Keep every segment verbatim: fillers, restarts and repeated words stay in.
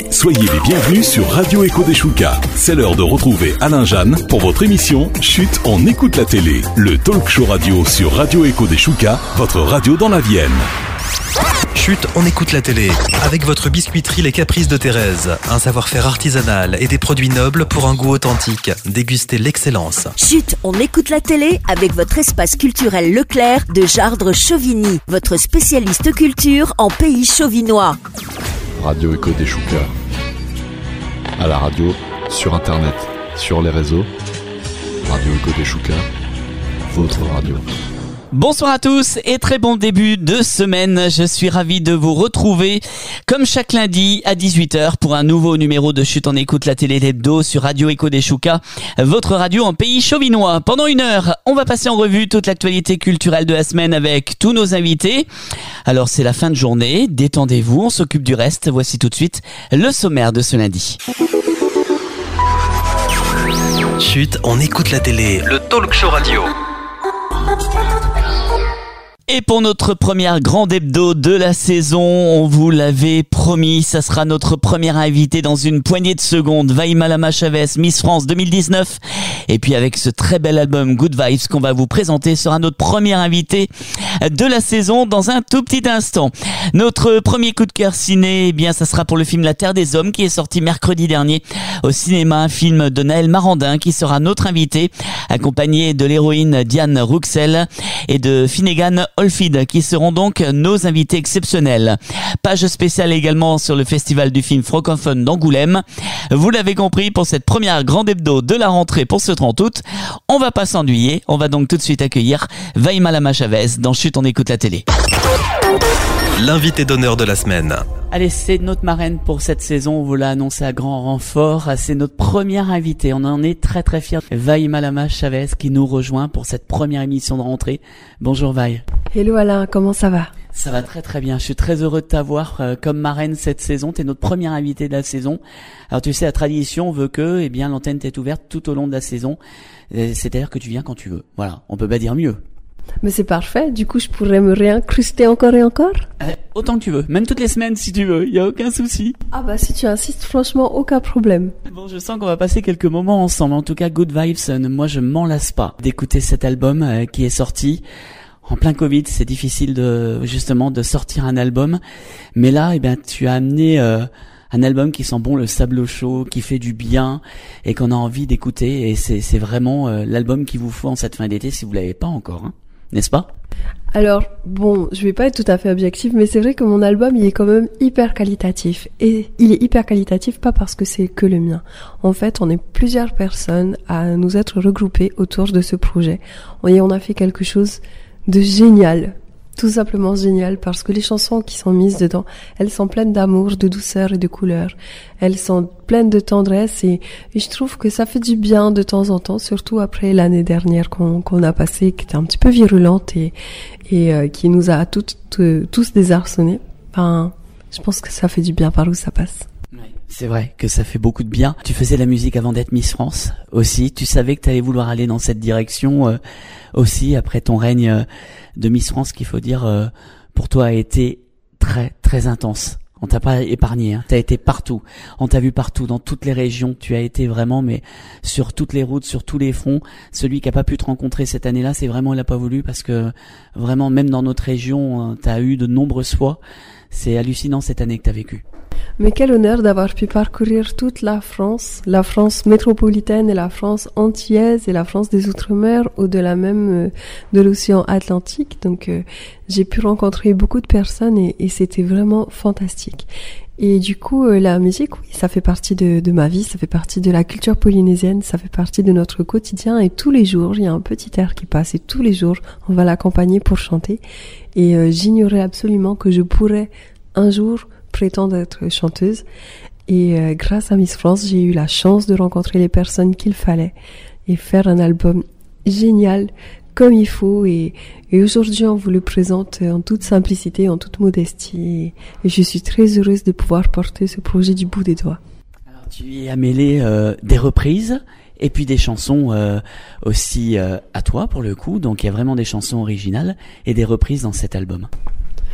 Soyez les bienvenus sur Radio Echo des Choucas. C'est l'heure de retrouver Alain Jeanne pour votre émission Chut, on écoute la télé. Le talk show radio sur Radio Echo des Choucas, votre radio dans la Vienne. Chut, on écoute la télé. Avec votre biscuiterie Les Caprices de Thérèse. Un savoir-faire artisanal et des produits nobles pour un goût authentique. Dégustez l'excellence. Chut, on écoute la télé avec votre espace culturel Leclerc de Jardres-Chauvigny. Votre spécialiste culture en pays chauvinois. Radio Echo des Choucas. À la radio, sur internet, sur les réseaux. Radio Echo des Choucas, votre radio. Bonsoir à tous et très bon début de semaine. Je suis ravi de vous retrouver comme chaque lundi à dix-huit heures pour un nouveau numéro de Chut, on écoute la télé d'hebdo sur Radio Echo des Choucas, votre radio en pays chauvinois. Pendant une heure, on va passer en revue toute l'actualité culturelle de la semaine avec tous nos invités. Alors c'est la fin de journée, détendez-vous, on s'occupe du reste. Voici tout de suite le sommaire de ce lundi. Chut, on écoute la télé. Le talk show radio. Et pour notre première grande hebdo de la saison, on vous l'avait promis, ça sera notre première invitée dans une poignée de secondes. Vaïmalama Chavez, Miss France deux mille dix-neuf. Et puis avec ce très bel album Good Vibes qu'on va vous présenter, sera notre première invitée de la saison dans un tout petit instant. Notre premier coup de cœur ciné, eh bien ça sera pour le film La Terre des Hommes qui est sorti mercredi dernier au cinéma, un film de Naël Marandin qui sera notre invité, accompagné de l'héroïne Diane Rouxel et de Finnegan Oldfield qui seront donc nos invités exceptionnels. Page spéciale également sur le festival du film francophone d'Angoulême. Vous l'avez compris, pour cette première grande hebdo de la rentrée pour ce trente août, on va pas s'ennuyer. On va donc tout de suite accueillir Vaïmalama Chavez dans Chut, on écoute la télé. L'invité d'honneur de la semaine. Allez, c'est notre marraine pour cette saison, on vous l'a annoncé à grand renfort, c'est notre première invitée, on en est très très fiers. Vaïmalama Chavez qui nous rejoint pour cette première émission de rentrée. Bonjour Vaï. Hello Alain, comment ça va? Ça va très très bien, je suis très heureux de t'avoir euh, comme marraine cette saison, t'es notre première invitée de la saison. Alors tu sais, la tradition veut que eh bien l'antenne t'est ouverte tout au long de la saison, c'est-à-dire que tu viens quand tu veux, voilà, on peut pas dire mieux. Mais c'est parfait, du coup je pourrais me réincruster encore et encore euh, Autant que tu veux, même toutes les semaines si tu veux, il y a aucun souci. Ah bah si tu insistes, franchement aucun problème. Bon, je sens qu'on va passer quelques moments ensemble, en tout cas Good Vibes, moi je m'en lasse pas d'écouter cet album euh, qui est sorti. En plein Covid, c'est difficile de justement de sortir un album, mais là, eh ben, tu as amené euh, un album qui sent bon le sable chaud, qui fait du bien et qu'on a envie d'écouter. Et c'est, c'est vraiment euh, l'album qu'il vous faut en cette fin d'été si vous l'avez pas encore, hein, n'est-ce pas? Alors, bon, je vais pas être tout à fait objective, mais c'est vrai que mon album, il est quand même hyper qualitatif. Et il est hyper qualitatif pas parce que c'est que le mien. En fait, on est plusieurs personnes à nous être regroupées autour de ce projet. Et on a fait quelque chose de génial, tout simplement génial, parce que les chansons qui sont mises dedans, elles sont pleines d'amour, de douceur et de couleur. Elles sont pleines de tendresse et, et je trouve que ça fait du bien de temps en temps, surtout après l'année dernière qu'on, qu'on a passée, qui était un petit peu virulente et, et euh, qui nous a toutes, euh, tous désarçonnés. Enfin, je pense que ça fait du bien par où ça passe. C'est vrai que ça fait beaucoup de bien. Tu faisais de la musique avant d'être Miss France aussi. Tu savais que tu allais vouloir aller dans cette direction euh, aussi après ton règne euh, de Miss France, qu'il faut dire euh, pour toi a été très très intense. On t'a pas épargné, hein. T'as été partout. On t'a vu partout, dans toutes les régions. Tu as été vraiment, mais sur toutes les routes, sur tous les fronts. Celui qui a pas pu te rencontrer cette année-là, c'est vraiment il a pas voulu parce que vraiment même dans notre région, t'as eu de nombreuses fois. C'est hallucinant cette année que t'as vécu. Mais quel honneur d'avoir pu parcourir toute la France, la France métropolitaine et la France antillaise et la France des Outre-mer, au-delà même euh, de l'océan Atlantique. Donc euh, j'ai pu rencontrer beaucoup de personnes et, et c'était vraiment fantastique. Et du coup, euh, la musique, oui, ça fait partie de, de ma vie, ça fait partie de la culture polynésienne, ça fait partie de notre quotidien. Et tous les jours, il y a un petit air qui passe et tous les jours, on va l'accompagner pour chanter. Et euh, j'ignorais absolument que je pourrais un jour prétendre être chanteuse et euh, grâce à Miss France, j'ai eu la chance de rencontrer les personnes qu'il fallait et faire un album génial comme il faut et, et aujourd'hui on vous le présente en toute simplicité, en toute modestie et, et je suis très heureuse de pouvoir porter ce projet du bout des doigts. Alors tu y as mêlé euh, des reprises et puis des chansons euh, aussi euh, à toi pour le coup, donc il y a vraiment des chansons originales et des reprises dans cet album.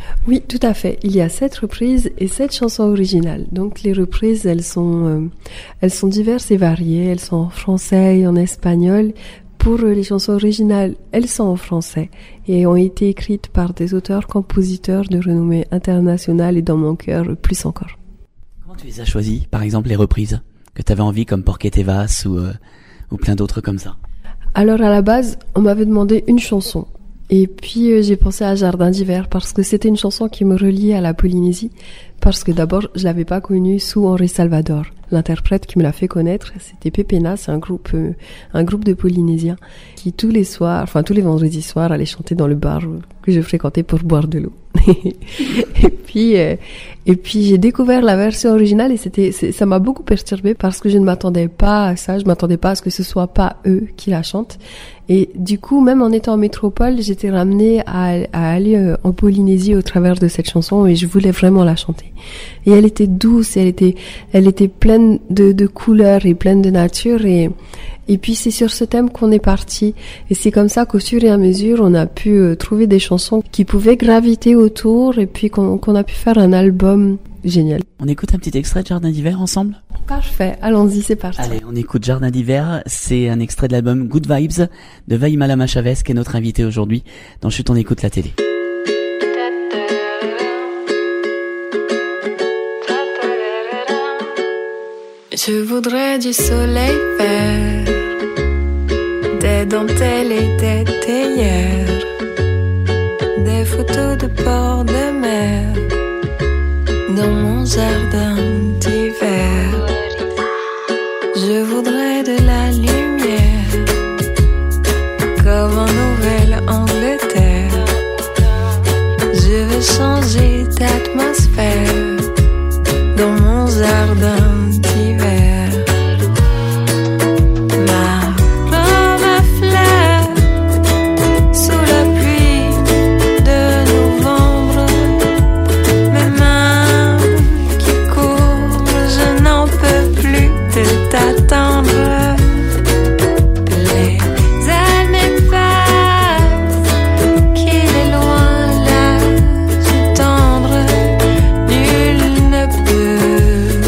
Oui, tout à fait. Il y a sept reprises et sept chansons originales. Donc les reprises, elles sont, euh, elles sont diverses et variées. Elles sont en français et en espagnol. Pour les chansons originales, elles sont en français et ont été écrites par des auteurs-compositeurs de renommée internationale et dans mon cœur, plus encore. Comment tu les as choisies, par exemple les reprises que tu avais envie, comme Porque te vas ou, euh, ou plein d'autres comme ça? Alors à la base, on m'avait demandé une chanson. Et puis euh, j'ai pensé à Jardin d'hiver parce que c'était une chanson qui me reliait à la Polynésie. Parce que d'abord, je l'avais pas connue sous Henri Salvador. L'interprète qui me l'a fait connaître, c'était Pepena, c'est un groupe, euh, un groupe de Polynésiens qui tous les soirs, enfin tous les vendredis soirs, allaient chanter dans le bar que je fréquentais pour boire de l'eau. et puis, euh, et puis j'ai découvert la version originale et c'était, c'est, ça m'a beaucoup perturbée parce que je ne m'attendais pas à ça, je m'attendais pas à ce que ce soit pas eux qui la chantent. Et du coup, même en étant en métropole, j'étais ramenée à, à aller euh, en Polynésie au travers de cette chanson et je voulais vraiment la chanter. Et elle était douce, et elle était, elle était pleine de, de couleurs et pleine de nature et, et puis c'est sur ce thème qu'on est parti. Et c'est comme ça qu'au fur et à mesure, on a pu euh, trouver des chansons qui pouvaient graviter autour et puis qu'on, qu'on a pu faire un album génial. On écoute un petit extrait de Jardin d'hiver ensemble? Parfait, allons-y, c'est parti. Allez, on écoute Jardin d'hiver, c'est un extrait de l'album Good Vibes de Vai Malama Chavez qui est notre invité aujourd'hui dans Chut, on écoute la télé. Je voudrais du soleil vert, des dentelles et des théières, des photos de bord de mer dans mon jardin d'hiver. Je voudrais de la lumière comme en Nouvelle-Angleterre. Je veux changer d'atmosphère dans mon jardin d'hiver. Ma robe à fleurs sous la pluie de novembre, mes mains qui courent, je n'en peux plus de t'attendre. Les ailes m'effacent, qu'il est loin là, je tendre, nul ne peut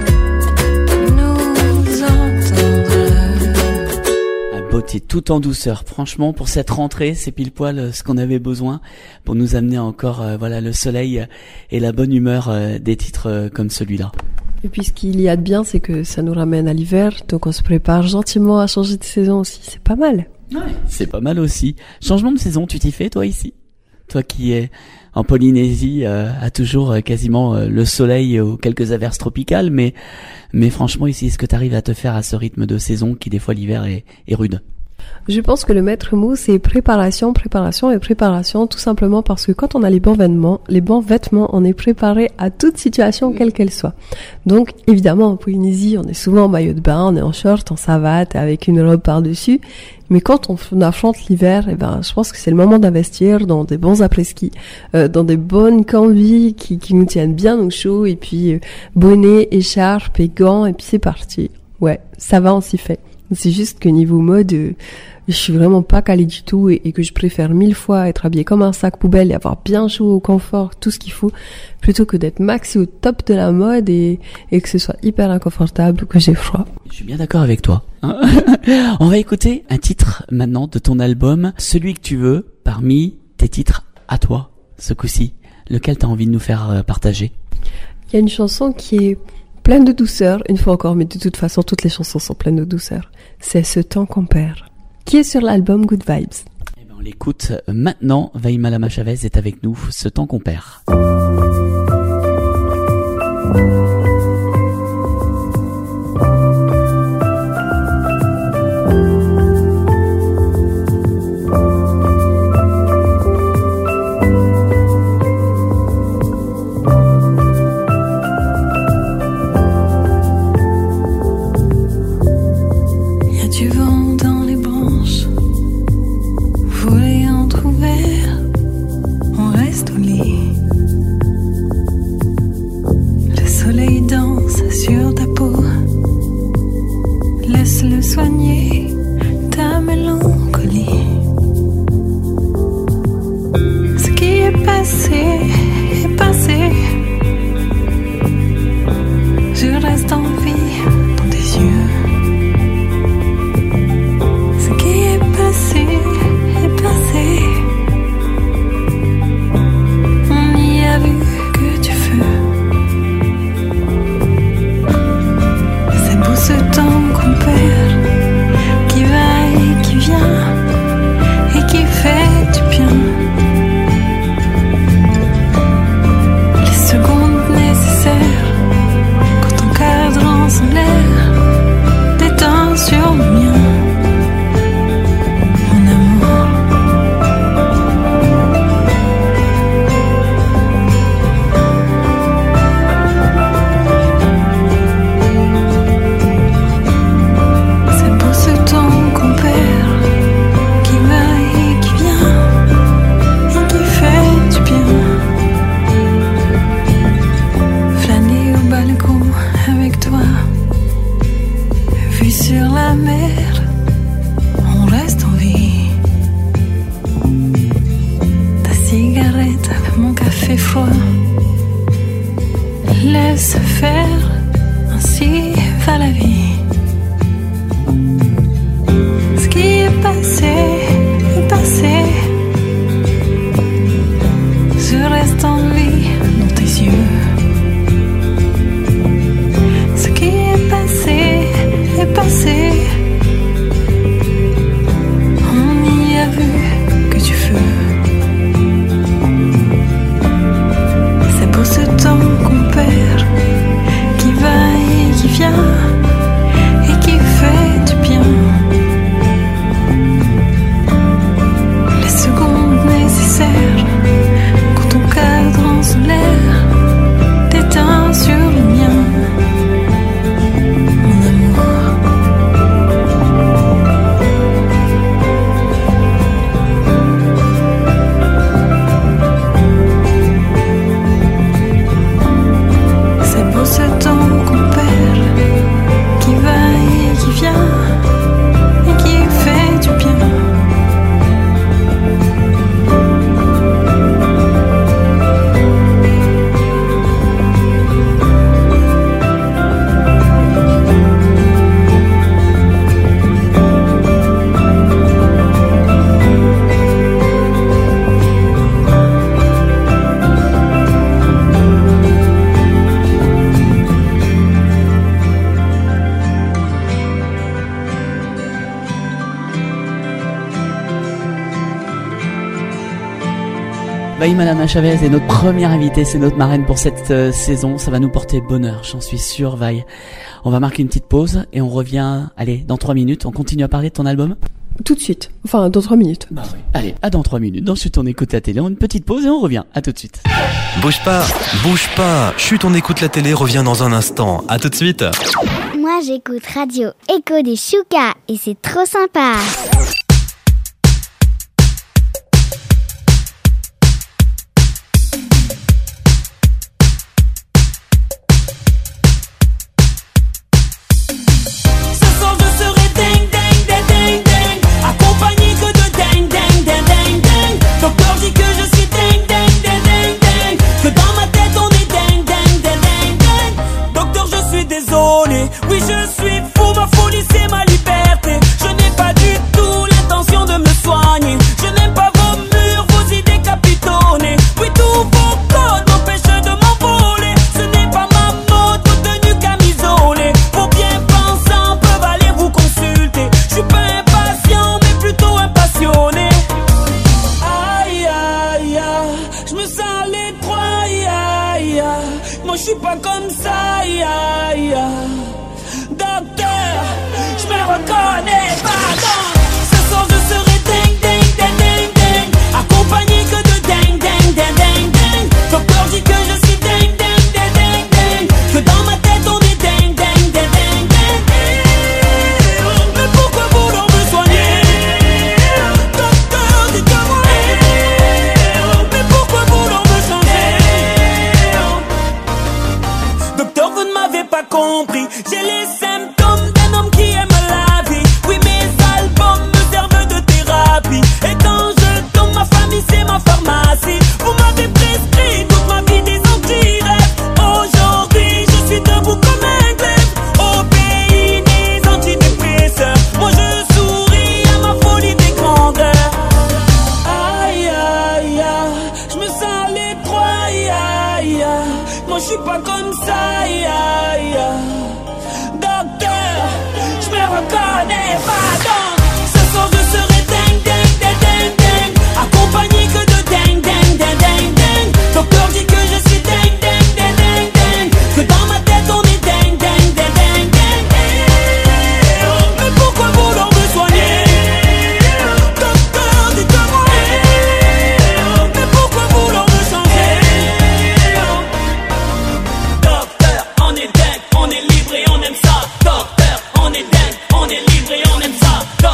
nous entendre. Un beauté tout en douceur. Franchement, pour cette rentrée, c'est pile poil ce qu'on avait besoin pour nous amener encore, euh, voilà, le soleil et la bonne humeur euh, des titres euh, comme celui-là. Et puis ce qu'il y a de bien, c'est que ça nous ramène à l'hiver, donc on se prépare gentiment à changer de saison aussi, c'est pas mal. Ouais. C'est pas mal aussi. Changement de saison, tu t'y fais toi ici? Toi qui es en Polynésie, euh, a toujours euh, quasiment euh, le soleil ou quelques averses tropicales, mais mais franchement ici, est-ce que tu arrives à te faire à ce rythme de saison qui des fois l'hiver est, est rude? Je pense que le maître mot, c'est préparation, préparation et préparation, tout simplement parce que quand on a les bons vêtements, les bons vêtements, on est préparé à toute situation, quelle qu'elle soit. Donc, évidemment, en Polynésie, on est souvent en maillot de bain, on est en short, en savate, avec une robe par-dessus. Mais quand on affronte l'hiver, eh ben, je pense que c'est le moment d'investir dans des bons après-ski, euh, dans des bonnes combis qui, qui nous tiennent bien au chaud, et puis euh, bonnet, écharpe et gants, et puis c'est parti. Ouais, ça va, on s'y fait. C'est juste que niveau mode, euh, je suis vraiment pas calée du tout et, et que je préfère mille fois être habillée comme un sac poubelle et avoir bien chaud au confort, tout ce qu'il faut, plutôt que d'être maxi au top de la mode et, et que ce soit hyper inconfortable ou que j'ai froid. Je suis bien d'accord avec toi. On va écouter un titre maintenant de ton album, celui que tu veux, parmi tes titres à toi, ce coup-ci. Lequel t'as envie de nous faire euh, partager? Il y a une chanson qui est pleine de douceur, une fois encore, mais de toute façon, toutes les chansons sont pleines de douceur. C'est Ce temps qu'on perd, qui est sur l'album Good Vibes. Eh ben, on l'écoute maintenant. Vai Malama Chavez est avec nous, Ce temps qu'on perd. Du vent dans les branches, voler entrouvert, on reste au lit. Le soleil danse sur ta peau, laisse-le soigner ta mélancolie. Ce qui est passé laisse faire, ainsi va la vie. Ce qui est passé, est passé. Je reste en vie dans tes yeux. Ce qui est passé, est passé. On y a vu que du feu. C'est pour ce temps qu'on perd, qui va et qui vient, et qui fait du bien. Les secondes nécessaires, quand ton cadran solaire t'éteint sur le mien, mon amour. C'est pour ce temps qu'on perd, qui va et qui vient, et qui fait du bien. Vaï Malama Chavez est notre première invitée, c'est notre marraine pour cette euh, saison. Ça va nous porter bonheur, j'en suis sûr, Vaï. On va marquer une petite pause et on revient, allez, dans trois minutes. On continue à parler de ton album? Tout de suite. Enfin, dans trois minutes. Bah oui. Allez, à dans trois minutes. Ensuite, on écoute la télé. On a une petite pause et on revient. À tout de suite. Bouge pas, bouge pas. Chut, on écoute la télé, revient dans un instant. À tout de suite. Moi, j'écoute Radio Echo des Choucas et c'est trop sympa. Oui, je suis fou, ma folie c'est ma liberté. Je n'ai pas du tout l'intention de me soigner. Je n'aime pas vos murs, vos idées capitonnées. Oui, tous vos codes m'empêchent de m'envoler. Ce n'est pas ma mode, vos tenues camisolées. Vos bien pensants peuvent aller vous consulter. Je suis pas impatient, mais plutôt impassionné. Aïe, aïe, aïe, je me sens l'étroit, aïe, aïe, aïe. Moi je suis pas comme ça, aïe, aïe, aïe. Docteur, je me reconnais pas dans. Ce soir je serai ding ding ding ding ding, accompagné que de ding ding ding ding ding. Docteur dit que je suis ding ding ding ding ding, que dans ma tête on est ding ding ding ding ding. Mais pourquoi vouloir me soigner? Docteur, dites-moi. Mais pourquoi vouloir me changer? Docteur, vous ne m'avez pas compris. J'ai les symptômes d'un homme qui aime la vie. Oui, mes albums me servent de thérapie. Et quand je tombe, ma famille c'est ma pharmacie. Vous m'avez prescrit toute ma vie des anti-rêves. Aujourd'hui, je suis debout comme un glaive. Au pays des antidépresseurs, moi je souris à ma folie des grandeurs. Aïe, aïe, aïe, je me sens l'étroit, aïe, aïe, aïe. Moi je suis pas comme ça, aïe, aïe, aïe. Je me reconnais pas donc. Ce soir je serai ding ding ding ding ding, accompagné que de ding ding ding ding ding. Docteur dit que je suis ding ding ding ding ding, que dans ma tête on est ding ding ding ding ding. Mais pourquoi vouloir me soigner? Docteur, dites-moi. Mais pourquoi vouloir me changer? Docteur, on est dingue, on est libre et on aime ça. Docteur, on est dingue, on est libre et on aime ça.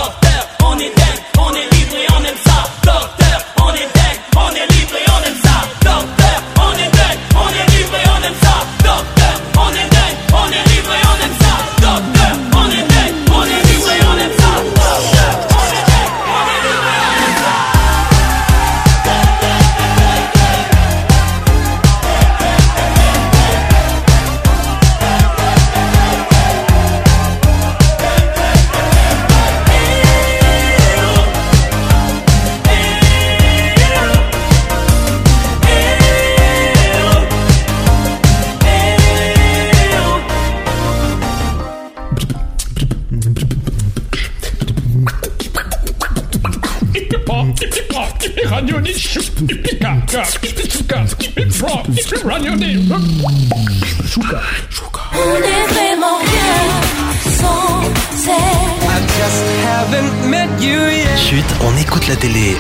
On est vraiment bien sans elle. I just haven't met you yet. Chut, on écoute la télé.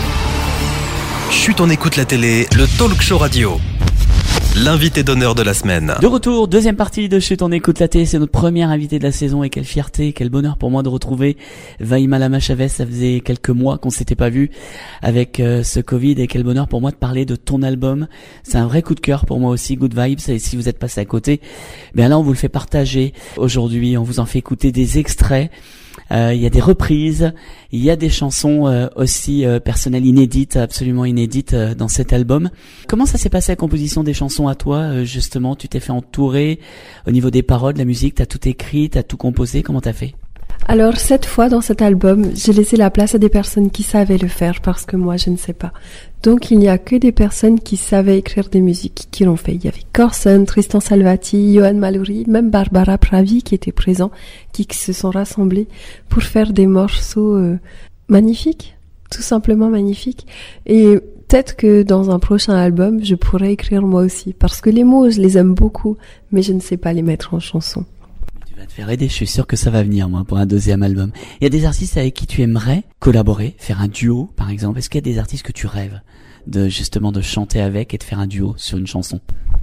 Chut, on écoute la télé, le talk show radio. L'invité d'honneur de la semaine. De retour, deuxième partie de Chut, on écoute la télé, c'est notre première invitée de la saison et quelle fierté, quel bonheur pour moi de retrouver Vaïma Lama Chavez. Ça faisait quelques mois qu'on s'était pas vu avec euh, ce Covid et quel bonheur pour moi de parler de ton album. C'est un vrai coup de cœur pour moi aussi, Good Vibes, et si vous êtes passé à côté, bien là on vous le fait partager. Aujourd'hui, on vous en fait écouter des extraits. Il euh, y a des reprises, il y a des chansons euh, aussi euh, personnelles inédites, absolument inédites euh, dans cet album. Comment ça s'est passé la composition des chansons à toi euh, justement? Tu t'es fait entourer au niveau des paroles, de la musique, t'as tout écrit, t'as tout composé, comment t'as fait? Alors cette fois dans cet album, j'ai laissé la place à des personnes qui savaient le faire parce que moi je ne sais pas. Donc il n'y a que des personnes qui savaient écrire des musiques qui l'ont fait. Il y avait Corson, Tristan Salvati, Johan Mallory, même Barbara Pravi qui était présent, qui se sont rassemblés pour faire des morceaux euh, magnifiques, tout simplement magnifiques. Et peut-être que dans un prochain album, je pourrais écrire moi aussi parce que les mots, je les aime beaucoup, mais je ne sais pas les mettre en chanson. Te faire aider, je suis sûr que ça va venir moi pour un deuxième album. Il y a des artistes avec qui tu aimerais collaborer, faire un duo par exemple. Est-ce qu'il y a des artistes que tu rêves de justement de chanter avec et de faire un duo sur une chanson?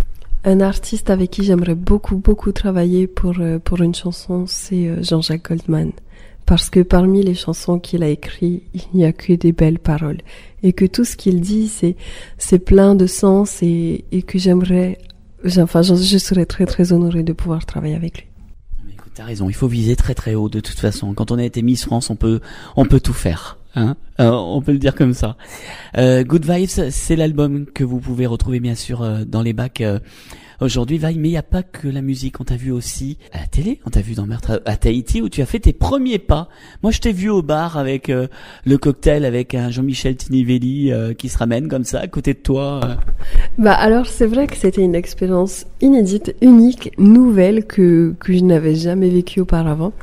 Un artiste avec qui j'aimerais beaucoup beaucoup travailler pour euh, pour une chanson, c'est euh, Jean-Jacques Goldman, parce que parmi les chansons qu'il a écrites, il n'y a que des belles paroles et que tout ce qu'il dit c'est c'est plein de sens et et que j'aimerais, enfin je, je serais très très honorée de pouvoir travailler avec lui. T'as raison, il faut viser très très haut de toute façon. Quand on a été Miss France, on peut on peut tout faire, hein. Euh, on peut le dire comme ça. Euh, Good Vibes, c'est l'album que vous pouvez retrouver bien sûr euh, dans les bacs euh, aujourd'hui, Vaille. Mais il y a pas que la musique. On t'a vu aussi à la télé. On t'a vu dans Meurtre à Tahiti où tu as fait tes premiers pas. Moi, je t'ai vu au bar avec euh, le cocktail avec un Jean-Michel Tinivelli euh, qui se ramène comme ça à côté de toi. Euh. Bah alors c'est vrai que c'était une expérience inédite, unique, nouvelle que que je n'avais jamais vécue auparavant.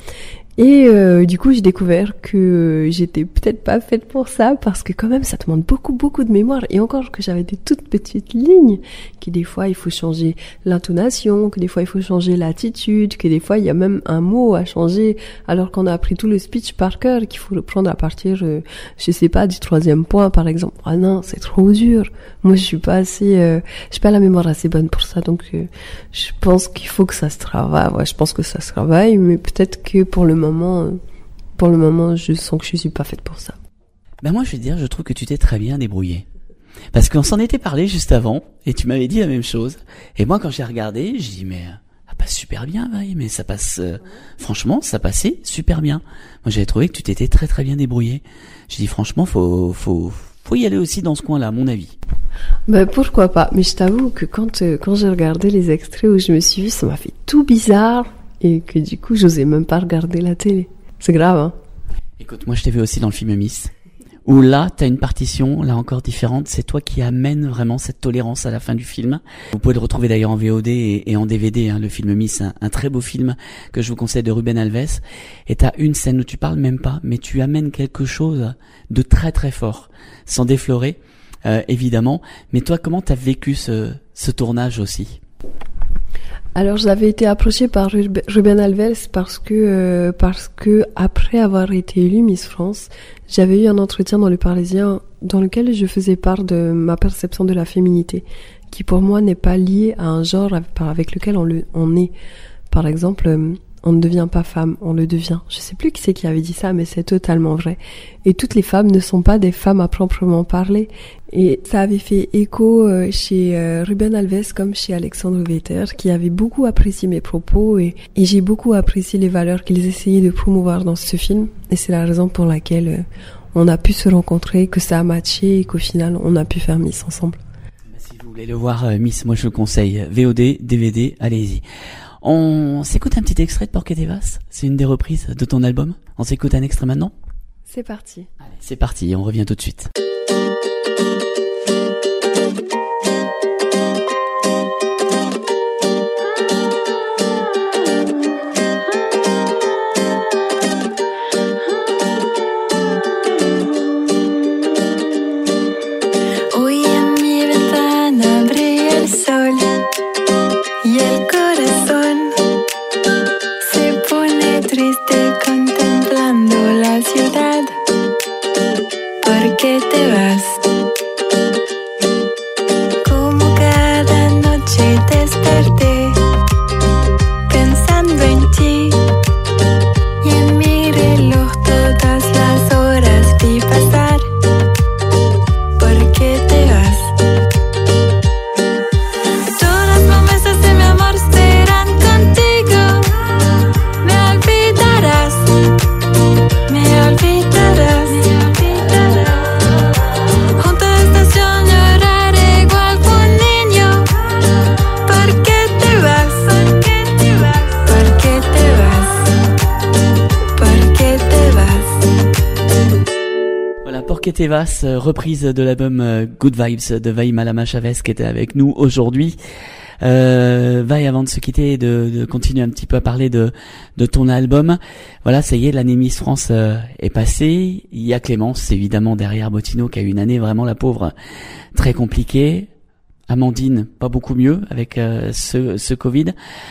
Et euh, du coup, j'ai découvert que j'étais peut-être pas faite pour ça parce que quand même, ça demande beaucoup, beaucoup de mémoire. Et encore que j'avais des toutes petites lignes, que des fois, il faut changer l'intonation, que des fois, il faut changer l'attitude, que des fois, il y a même un mot à changer alors qu'on a appris tout le speech par cœur, qu'il faut reprendre à partir, euh, je sais pas, du troisième point, par exemple. Ah non, c'est trop dur. Moi, je suis pas assez, euh, j'ai pas la mémoire assez bonne pour ça. Donc, euh, je pense qu'il faut que ça se travaille. Ouais, je pense que ça se travaille, mais peut-être que pour le moment, pour le moment, je sens que je suis pas faite pour ça. Ben moi, je vais te dire, je trouve que tu t'es très bien débrouillée. Parce qu'on s'en était parlé juste avant, et tu m'avais dit la même chose. Et moi, quand j'ai regardé, j'ai dit, mais ça passe super bien, Vaille, mais ça passe, euh, franchement, ça passait super bien. Moi, j'avais trouvé que tu t'étais très très bien débrouillée. J'ai dit, franchement, faut, faut, faut y aller aussi dans ce coin-là, à mon avis. Ben pourquoi pas. Mais je t'avoue que quand, euh, quand j'ai regardé les extraits où je me suis vue, ça m'a fait tout bizarre. Et que du coup, j'osais même pas regarder la télé. C'est grave, hein. Écoute, moi je t'ai vu aussi dans le film Miss, où là, t'as une partition, là encore différente. C'est toi qui amène vraiment cette tolérance à la fin du film. Vous pouvez le retrouver d'ailleurs en V O D et, et en D V D, hein, le film Miss, un, un très beau film que je vous conseille de Ruben Alves. Et t'as une scène où tu parles même pas, mais tu amènes quelque chose de très très fort, sans déflorer, euh, évidemment. Mais toi, comment t'as vécu ce, ce tournage aussi ? Alors j'avais été approchée par Ruben Alves parce que euh, parce que après avoir été élue Miss France, j'avais eu un entretien dans Le Parisien dans lequel je faisais part de ma perception de la féminité, qui pour moi n'est pas liée à un genre avec lequel on, le, on est. Par exemple, euh, on ne devient pas femme, on le devient. Je sais plus qui c'est qui avait dit ça, mais c'est totalement vrai. Et toutes les femmes ne sont pas des femmes à proprement parler. Et ça avait fait écho euh, chez euh, Ruben Alves comme chez Alexandre Vetter, qui avait beaucoup apprécié mes propos et, et j'ai beaucoup apprécié les valeurs qu'ils essayaient de promouvoir dans ce film. Et c'est la raison pour laquelle euh, on a pu se rencontrer, que ça a matché et qu'au final on a pu faire Miss ensemble. Si vous voulez le voir, euh, Miss, moi je le conseille. V O D, D V D, allez-y. On s'écoute un petit extrait de Porque te vas. C'est une des reprises de ton album. On s'écoute un extrait maintenant ? C'est parti. Allez, c'est parti, on revient tout de suite. corazón se pone triste contemplando la ciudad. ¿Por qué te vas? Como cada noche desperté pensando en ti y en mi reloj todas las horas vi pasar. ¿Por qué te vas? Todas las promesas de mi amor serán contigo. Me olvidarás, me olvidarás. Junto a la estación lloraré igual que un niño. ¿Por qué te vas? ¿Por qué te vas? ¿Por qué te vas? ¿Por qué te vas? Voilà, Por qué te vas, euh, reprise de l'album euh, Good Vibes de Vai Malama Chavez qui était avec nous aujourd'hui. Euh, Vai, avant de se quitter, de, de continuer un petit peu à parler de, de ton album. Voilà, ça y est, l'année Miss France euh, est passée. Il y a Clémence, évidemment, derrière Bottineau, qui a eu une année vraiment, la pauvre, très compliquée. Amandine, pas beaucoup mieux avec euh, ce, ce Covid.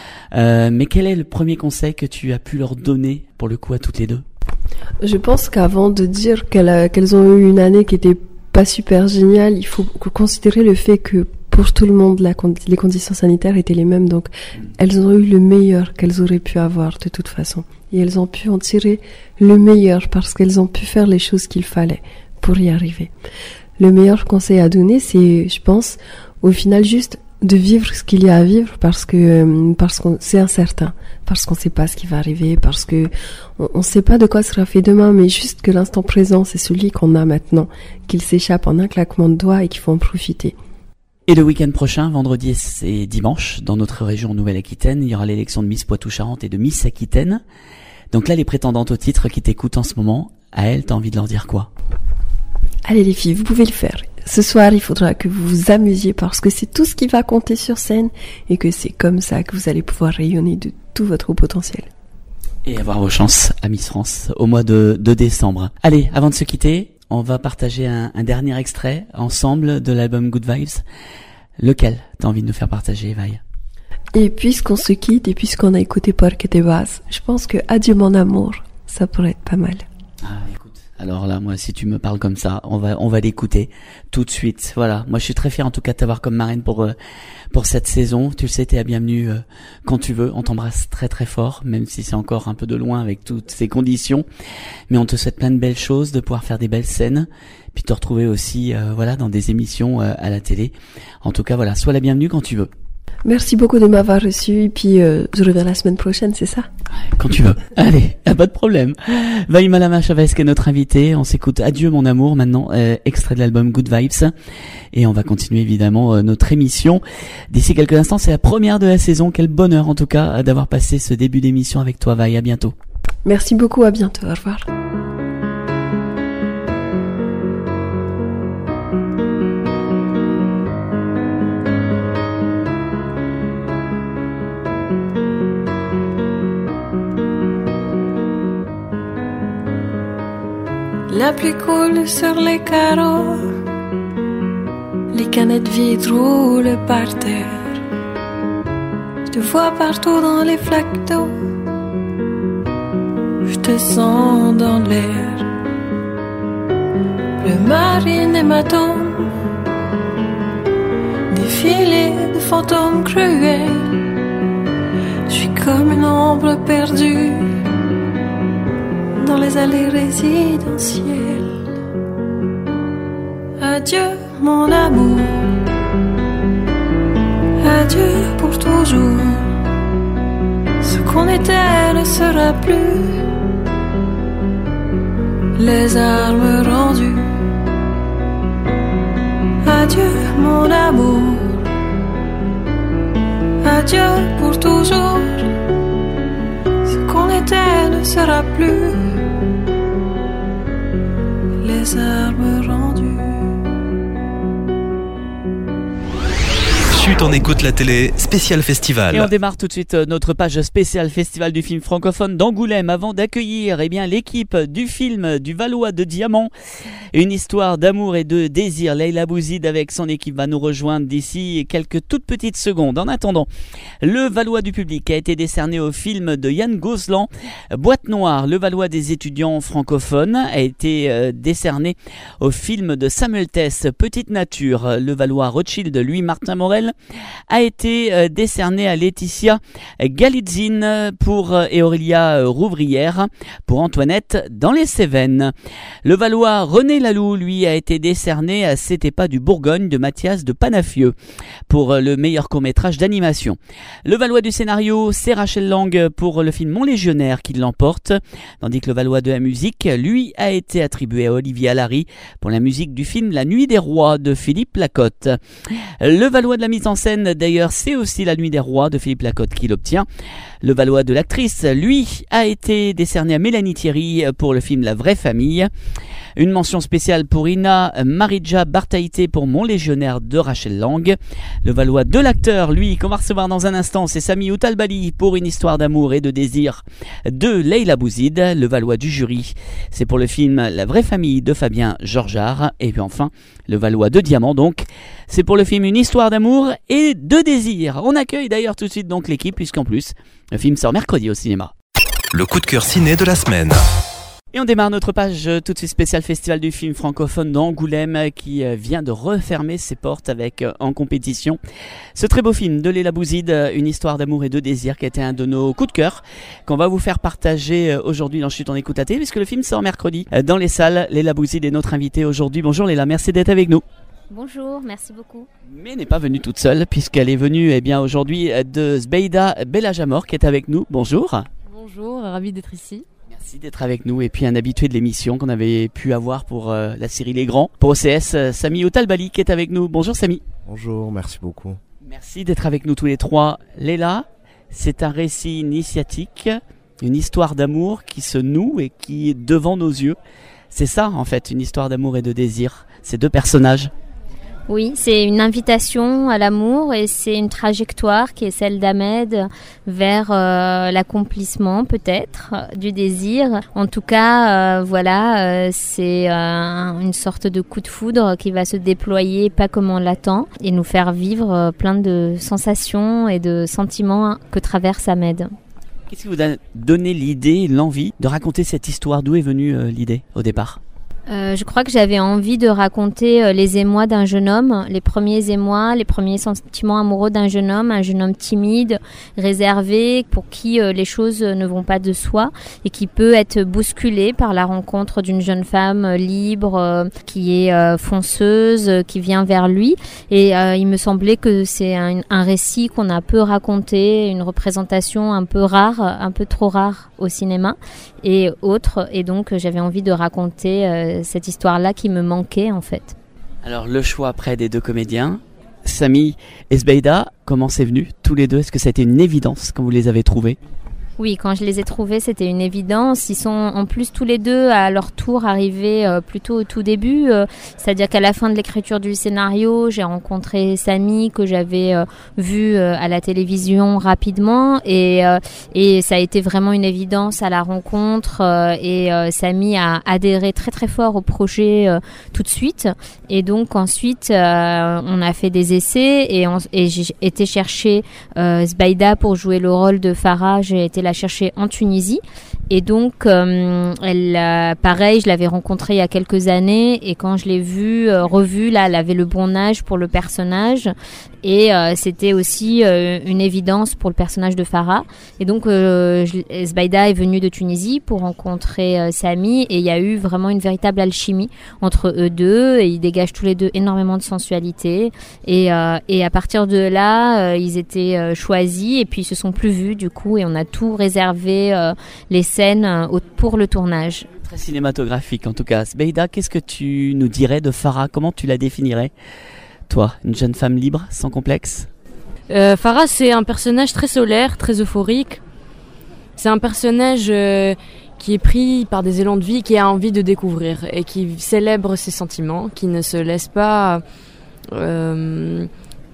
Euh, mais quel est le premier conseil que tu as pu leur donner, pour le coup, à toutes les deux? Je pense qu'avant de dire qu'elle a- qu'elles ont eu une année qui était pas super géniale, il faut considérer le fait que pour tout le monde, la con- les conditions sanitaires étaient les mêmes. Donc, elles ont eu le meilleur qu'elles auraient pu avoir de toute façon. Et elles ont pu en tirer le meilleur parce qu'elles ont pu faire les choses qu'il fallait pour y arriver. Le meilleur conseil à donner, c'est, je pense, au final, juste de vivre ce qu'il y a à vivre parce que euh, parce qu'on c'est incertain, parce qu'on sait pas ce qui va arriver, parce que on, on sait pas de quoi sera fait demain, mais juste que l'instant présent, c'est celui qu'on a maintenant, qu'il s'échappe en un claquement de doigts et qu'il faut en profiter. Et le week-end prochain, vendredi et dimanche, dans notre région Nouvelle-Aquitaine, il y aura l'élection de Miss Poitou-Charentes et de Miss Aquitaine. Donc là, les prétendantes au titre qui t'écoutent en ce moment, à elles, t'as envie de leur dire quoi? Allez les filles, vous pouvez le faire. Ce soir, il faudra que vous vous amusiez parce que c'est tout ce qui va compter sur scène et que c'est comme ça que vous allez pouvoir rayonner de tout votre potentiel. Et avoir vos chances à Miss France au mois de, de décembre. Allez, avant de se quitter, on va partager un, un dernier extrait ensemble de l'album Good Vibes. Lequel t'as envie de nous faire partager, Vai? Et puisqu'on se quitte et puisqu'on a écouté Por que te vas, je pense que Adieu mon amour, ça pourrait être pas mal. Ah, écoute. Alors là, moi, si tu me parles comme ça, on va, on va l'écouter tout de suite. Voilà. Moi, je suis très fier, en tout cas, de t'avoir comme marraine pour, euh, pour cette saison. Tu le sais, t'es la bienvenue, euh, quand tu veux. On t'embrasse très, très fort, même si c'est encore un peu de loin avec toutes ces conditions. Mais on te souhaite plein de belles choses, de pouvoir faire des belles scènes, puis te retrouver aussi, euh, voilà, dans des émissions, euh, à la télé. En tout cas, voilà. Sois la bienvenue quand tu veux. Merci beaucoup de m'avoir reçu et puis euh, je reviens la semaine prochaine, c'est ça? Quand tu veux. Allez, y a pas de problème. Vai Malama Chavez qui est notre invité. On s'écoute Adieu mon amour maintenant, euh, extrait de l'album Good Vibes. Et on va continuer évidemment euh, notre émission. D'ici quelques instants, c'est la première de la saison. Quel bonheur en tout cas d'avoir passé ce début d'émission avec toi, Vai. À bientôt. Merci beaucoup, à bientôt, au revoir. La pluie coule sur les carreaux, les canettes vides roulent par terre. Je te vois partout dans les flaques d'eau, je te sens dans l'air. Bleu marine hématome, défilé de fantômes cruels. Je suis comme une ombre perdue dans les allées résidentielles. Adieu mon amour, adieu pour toujours. Ce qu'on était ne sera plus. Les armes rendues. Adieu mon amour, adieu pour toujours. Ce qu'on était ne sera plus. Les armes rendues. Chut, on écoute la télé, spécial festival. Et on démarre tout de suite notre page spéciale festival du film francophone d'Angoulême avant d'accueillir eh bien, l'équipe du film du Valois de Diamant. Une histoire d'amour et de désir. Leïla Bouzid avec son équipe va nous rejoindre d'ici quelques toutes petites secondes. En attendant, le Valois du public a été décerné au film de Yann Gozlan. Boîte Noire, le Valois des étudiants francophones, a été euh, décerné au film de Samuel Tess, Petite Nature. Le Valois Rothschild, lui, Martin Morel, a été euh, décerné à Laetitia Galitzine pour, euh, et Aurélia Rouvrière pour Antoinette dans les Cévennes. Le Valois René Laloux, lui, a été décerné à C'était pas du Bourgogne de Mathias de Panafieux pour euh, le meilleur court-métrage d'animation. Le Valois du scénario, c'est Rachel Lang pour le film Mon Légionnaire qui l'emporte, tandis que le Valois de la musique, lui, a été attribué à Olivier Allary pour la musique du film La Nuit des Rois de Philippe Lacotte. Le Valois de la mise en scène, d'ailleurs, c'est aussi La Nuit des Rois de Philippe Lacotte qui l'obtient. Le Valois de l'actrice, lui, a été décerné à Mélanie Thierry pour le film La Vraie Famille. Une mention spéciale pour Ina Maridja Bartaïté pour Mon Légionnaire de Rachel Lang. Le Valois de l'acteur, lui, qu'on va recevoir dans un instant, c'est Sami Outalbali pour Une histoire d'amour et de désir de Leïla Bouzid. Le Valois du jury, c'est pour le film La Vraie Famille de Fabien Georgeard. Et puis enfin, le Valois de Diamant, donc, c'est pour le film Une histoire d'amour et de désir. On accueille d'ailleurs tout de suite donc l'équipe, puisqu'en plus, le film sort mercredi au cinéma. Le coup de cœur ciné de la semaine. Et on démarre notre page tout de suite spéciale festival du film francophone d'Angoulême qui vient de refermer ses portes avec en compétition ce très beau film de Leïla Bouzid, Une histoire d'amour et de désir, qui a été un de nos coups de cœur qu'on va vous faire partager aujourd'hui dans Chut, on écoute la télé, puisque le film sort mercredi dans les salles. Leïla Bouzid est notre invitée aujourd'hui. Bonjour Leïla, merci d'être avec nous. Bonjour, merci beaucoup. Mais n'est pas venue toute seule, puisqu'elle est venue eh bien, aujourd'hui de Zbeida Belajamor qui est avec nous. Bonjour. Bonjour, ravi d'être ici. Merci d'être avec nous, et puis un habitué de l'émission qu'on avait pu avoir pour euh, la série Les Grands. Pour O C S, euh, Sami Outalbali qui est avec nous. Bonjour Sami. Bonjour, merci beaucoup. Merci d'être avec nous tous les trois. Leïla, c'est un récit initiatique, une histoire d'amour qui se noue et qui est devant nos yeux. C'est ça en fait, une histoire d'amour et de désir. Ces deux personnages. Oui, c'est une invitation à l'amour et c'est une trajectoire qui est celle d'Ahmed vers euh, l'accomplissement peut-être du désir. En tout cas, euh, voilà, euh, c'est euh, une sorte de coup de foudre qui va se déployer pas comme on l'attend et nous faire vivre euh, plein de sensations et de sentiments que traverse Ahmed. Qu'est-ce qui vous a donné l'idée, l'envie de raconter cette histoire? D'où est venue euh, l'idée au départ? Euh, je crois que j'avais envie de raconter euh, les émois d'un jeune homme, les premiers émois, les premiers sentiments amoureux d'un jeune homme, un jeune homme timide, réservé, pour qui euh, les choses ne vont pas de soi et qui peut être bousculé par la rencontre d'une jeune femme euh, libre, euh, qui est euh, fonceuse, euh, qui vient vers lui. Et euh, il me semblait que c'est un, un récit qu'on a peu raconté, une représentation un peu rare, un peu trop rare au cinéma et autres. Et donc j'avais envie de raconter euh, cette histoire-là qui me manquait en fait. Alors le choix après des deux comédiens, Sami et Zbeida, comment c'est venu tous les deux? Est-ce que ça a été une évidence quand vous les avez trouvés? Oui, quand je les ai trouvés, c'était une évidence. Ils sont en plus tous les deux à leur tour arrivés euh, plutôt au tout début. Euh, c'est-à-dire qu'à la fin de l'écriture du scénario, j'ai rencontré Sami que j'avais euh, vu euh, à la télévision rapidement et, euh, et ça a été vraiment une évidence à la rencontre euh, et euh, Sami a adhéré très très fort au projet euh, tout de suite. Et donc ensuite, euh, on a fait des essais et, on, et j'ai été chercher euh, Zbeida pour jouer le rôle de Farah. J'ai été la chercher en Tunisie et donc euh, elle euh, pareil je l'avais rencontrée il y a quelques années et quand je l'ai vue euh, revue là elle avait le bon âge pour le personnage et euh, c'était aussi euh, une évidence pour le personnage de Farah et donc euh, je, Zbeida est venue de Tunisie pour rencontrer euh, Sami et il y a eu vraiment une véritable alchimie entre eux deux et ils dégagent tous les deux énormément de sensualité et, euh, et à partir de là euh, ils étaient euh, choisis et puis ils se sont plus vus du coup et on a tout réservé euh, les scènes euh, pour le tournage. Très cinématographique en tout cas. Zbeida, qu'est-ce que tu nous dirais de Farah? Comment tu la définirais, toi, une jeune femme libre, sans complexe? euh, Farah, c'est un personnage très solaire, très euphorique. C'est un personnage euh, qui est pris par des élans de vie, qui a envie de découvrir et qui célèbre ses sentiments, qui ne se laisse pas... Euh,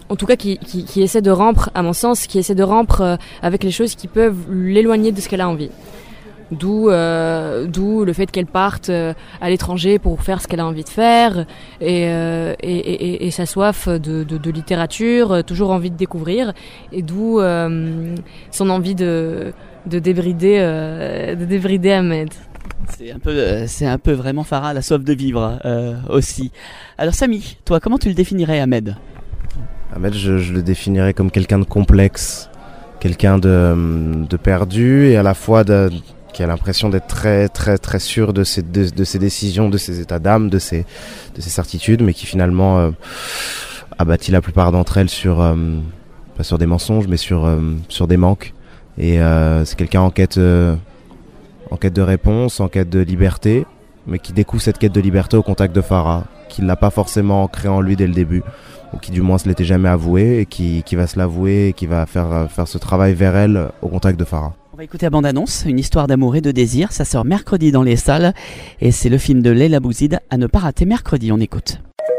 en tout cas qui, qui, qui essaie de rompre, à mon sens, qui essaie de rompre euh, avec les choses qui peuvent l'éloigner de ce qu'elle a envie. D'où, euh, d'où le fait qu'elle parte euh, à l'étranger pour faire ce qu'elle a envie de faire et, euh, et, et, et sa soif de, de, de littérature, euh, toujours envie de découvrir, et d'où euh, son envie de, de, débrider, euh, de débrider Ahmed. C'est un peu, euh, c'est un peu vraiment Farah, la soif de vivre euh, aussi. Alors Samy, toi, comment tu le définirais, Ahmed ? Ahmed, je, je le définirais comme quelqu'un de complexe, quelqu'un de, de perdu et à la fois de, qui a l'impression d'être très très très sûr de ses, de, de ses décisions, de ses états d'âme, de ses, de ses certitudes, mais qui finalement euh, a bâti la plupart d'entre elles sur, euh, pas sur des mensonges, mais sur, euh, sur des manques. Et euh, c'est quelqu'un en quête, euh, en quête de réponse, en quête de liberté, mais qui découvre cette quête de liberté au contact de Farah, qui ne l'a pas forcément ancré en lui dès le début, ou qui du moins se l'était jamais avoué, et qui, qui va se l'avouer, et qui va faire, faire ce travail vers elle au contact de Farah. On va écouter la bande-annonce, une histoire d'amour et de désir. Ça sort mercredi dans les salles et c'est le film de Leila Bouzid à ne pas rater mercredi. On écoute.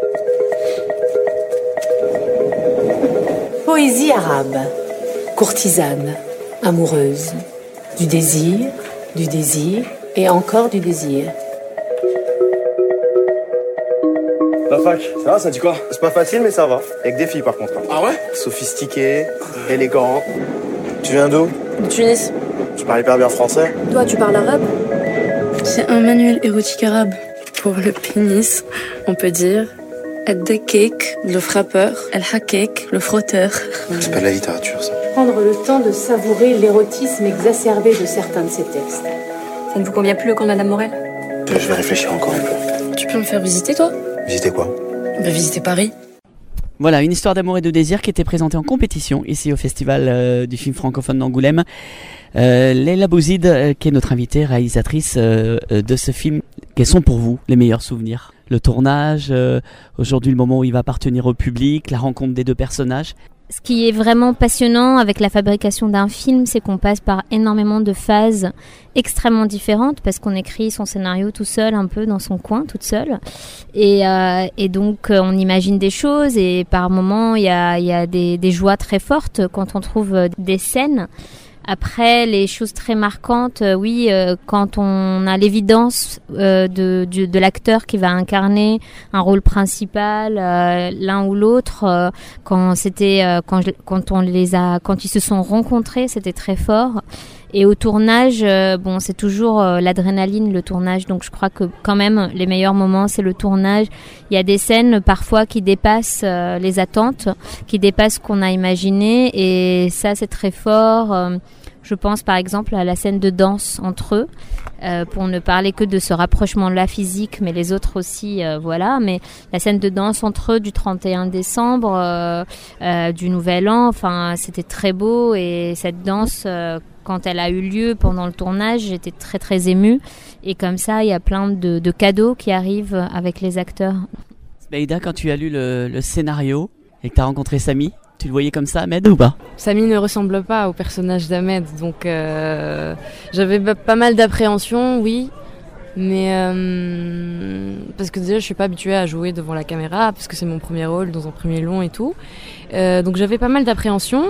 Poésie arabe, courtisane, amoureuse, du désir, du désir et encore du désir. La fac, ça va, ça dit quoi? C'est pas facile mais ça va, avec des filles par contre. Ah ouais? Sophistiquées, élégantes. Tu viens d'où? De Tunis. Tu parles hyper bien français? Toi, tu parles arabe? C'est un manuel érotique arabe. Pour le pénis, on peut dire Ad-Dakik, le frappeur, Al-Hakik, le frotteur. C'est pas de la littérature, ça. Prendre le temps de savourer l'érotisme exacerbé de certains de ces textes. Ça ne vous convient plus le camp de Madame Morel? Je vais réfléchir encore un peu. Tu peux me faire visiter, toi? Visiter quoi? Bah, visiter Paris. Voilà, une histoire d'amour et de désir qui était présentée en compétition ici au Festival euh, du film francophone d'Angoulême. Euh, Leila Bouzid, euh, qui est notre invitée, réalisatrice euh, euh, de ce film. Quels sont pour vous les meilleurs souvenirs? Le tournage, euh, aujourd'hui le moment où il va appartenir au public, la rencontre des deux personnages. Ce qui est vraiment passionnant avec la fabrication d'un film, c'est qu'on passe par énormément de phases extrêmement différentes parce qu'on écrit son scénario tout seul, un peu dans son coin, toute seule. Et, euh, et donc, euh, on imagine des choses et par moments, il y a, y a des, des joies très fortes quand on trouve euh, des scènes. Après, les choses très marquantes, euh, oui, euh, quand on a l'évidence euh, de, de, de l'acteur qui va incarner un rôle principal, euh, l'un ou l'autre, euh, quand c'était, euh, quand, je, quand on les a, quand ils se sont rencontrés, c'était très fort. Et au tournage, euh, bon, c'est toujours euh, l'adrénaline, le tournage. Donc, je crois que quand même, les meilleurs moments, c'est le tournage. Il y a des scènes parfois qui dépassent euh, les attentes, qui dépassent ce qu'on a imaginé, et ça, c'est très fort. Euh, je pense par exemple à la scène de danse entre eux, euh, pour ne parler que de ce rapprochement-là physique, mais les autres aussi, euh, voilà. Mais la scène de danse entre eux du trente et un décembre, euh, euh, du Nouvel An, enfin, c'était très beau, et cette danse. Euh, Quand elle a eu lieu pendant le tournage, j'étais très très émue. Et comme ça, il y a plein de, de cadeaux qui arrivent avec les acteurs. Zbeida, quand tu as lu le, le scénario et que tu as rencontré Samy, tu le voyais comme ça, Ahmed, ou pas? Samy ne ressemble pas au personnage d'Ahmed, donc euh, j'avais pas mal d'appréhension, oui. Mais euh, parce que déjà je suis pas habituée à jouer devant la caméra, parce que c'est mon premier rôle dans un premier long et tout. Euh, donc j'avais pas mal d'appréhension.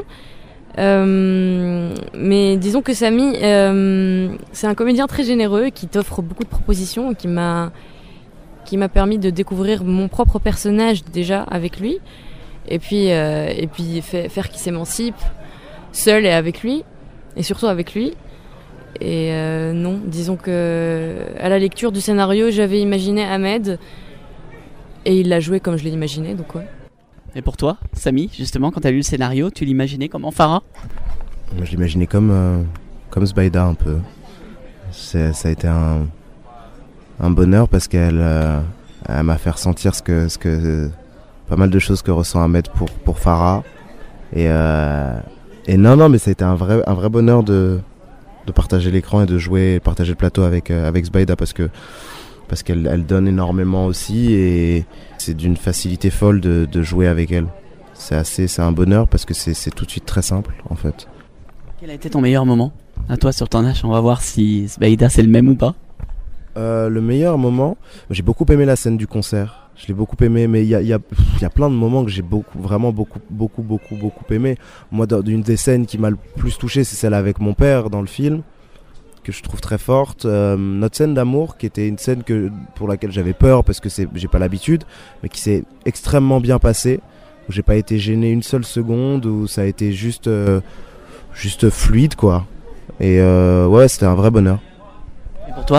Euh, mais disons que Samy, euh, c'est un comédien très généreux qui t'offre beaucoup de propositions et qui m'a, qui m'a permis de découvrir mon propre personnage déjà avec lui, et puis, euh, et puis fait, faire qu'il s'émancipe seul et avec lui, et surtout avec lui. Et euh, non, disons que à la lecture du scénario, j'avais imaginé Ahmed et il l'a joué comme je l'ai imaginé, donc ouais. Et pour toi, Samy, justement, quand tu as lu le scénario, tu l'imaginais comment, Farah? Moi, je l'imaginais comme, euh, comme Zbeida un peu. C'est, ça a été un, un bonheur parce qu'elle euh, elle m'a fait ressentir ce que, ce que, pas mal de choses que ressent Ahmed pour, pour Farah. Et, euh, et non, non, mais ça a été un vrai, un vrai bonheur de, de partager l'écran et de jouer, partager le plateau avec, euh, avec Zbeida parce que parce qu'elle elle donne énormément aussi et c'est d'une facilité folle de, de jouer avec elle. C'est assez, c'est un bonheur parce que c'est, c'est tout de suite très simple en fait. Quel a été ton meilleur moment à toi sur ton âge? On va voir si Zbeida c'est le même ou pas. Euh, le meilleur moment, j'ai beaucoup aimé la scène du concert. Je l'ai beaucoup aimé, mais il y a, y, a, y a plein de moments que j'ai beaucoup, vraiment beaucoup, beaucoup, beaucoup, beaucoup aimé. Moi, d'une des scènes qui m'a le plus touché, c'est celle avec mon père dans le film, que je trouve très forte. Euh, notre scène d'amour, qui était une scène que, pour laquelle j'avais peur parce que c'est, j'ai pas l'habitude, mais qui s'est extrêmement bien passée, où j'ai pas été gêné une seule seconde, où ça a été juste, euh, juste fluide, quoi. Et euh, ouais, c'était un vrai bonheur. Et pour toi ?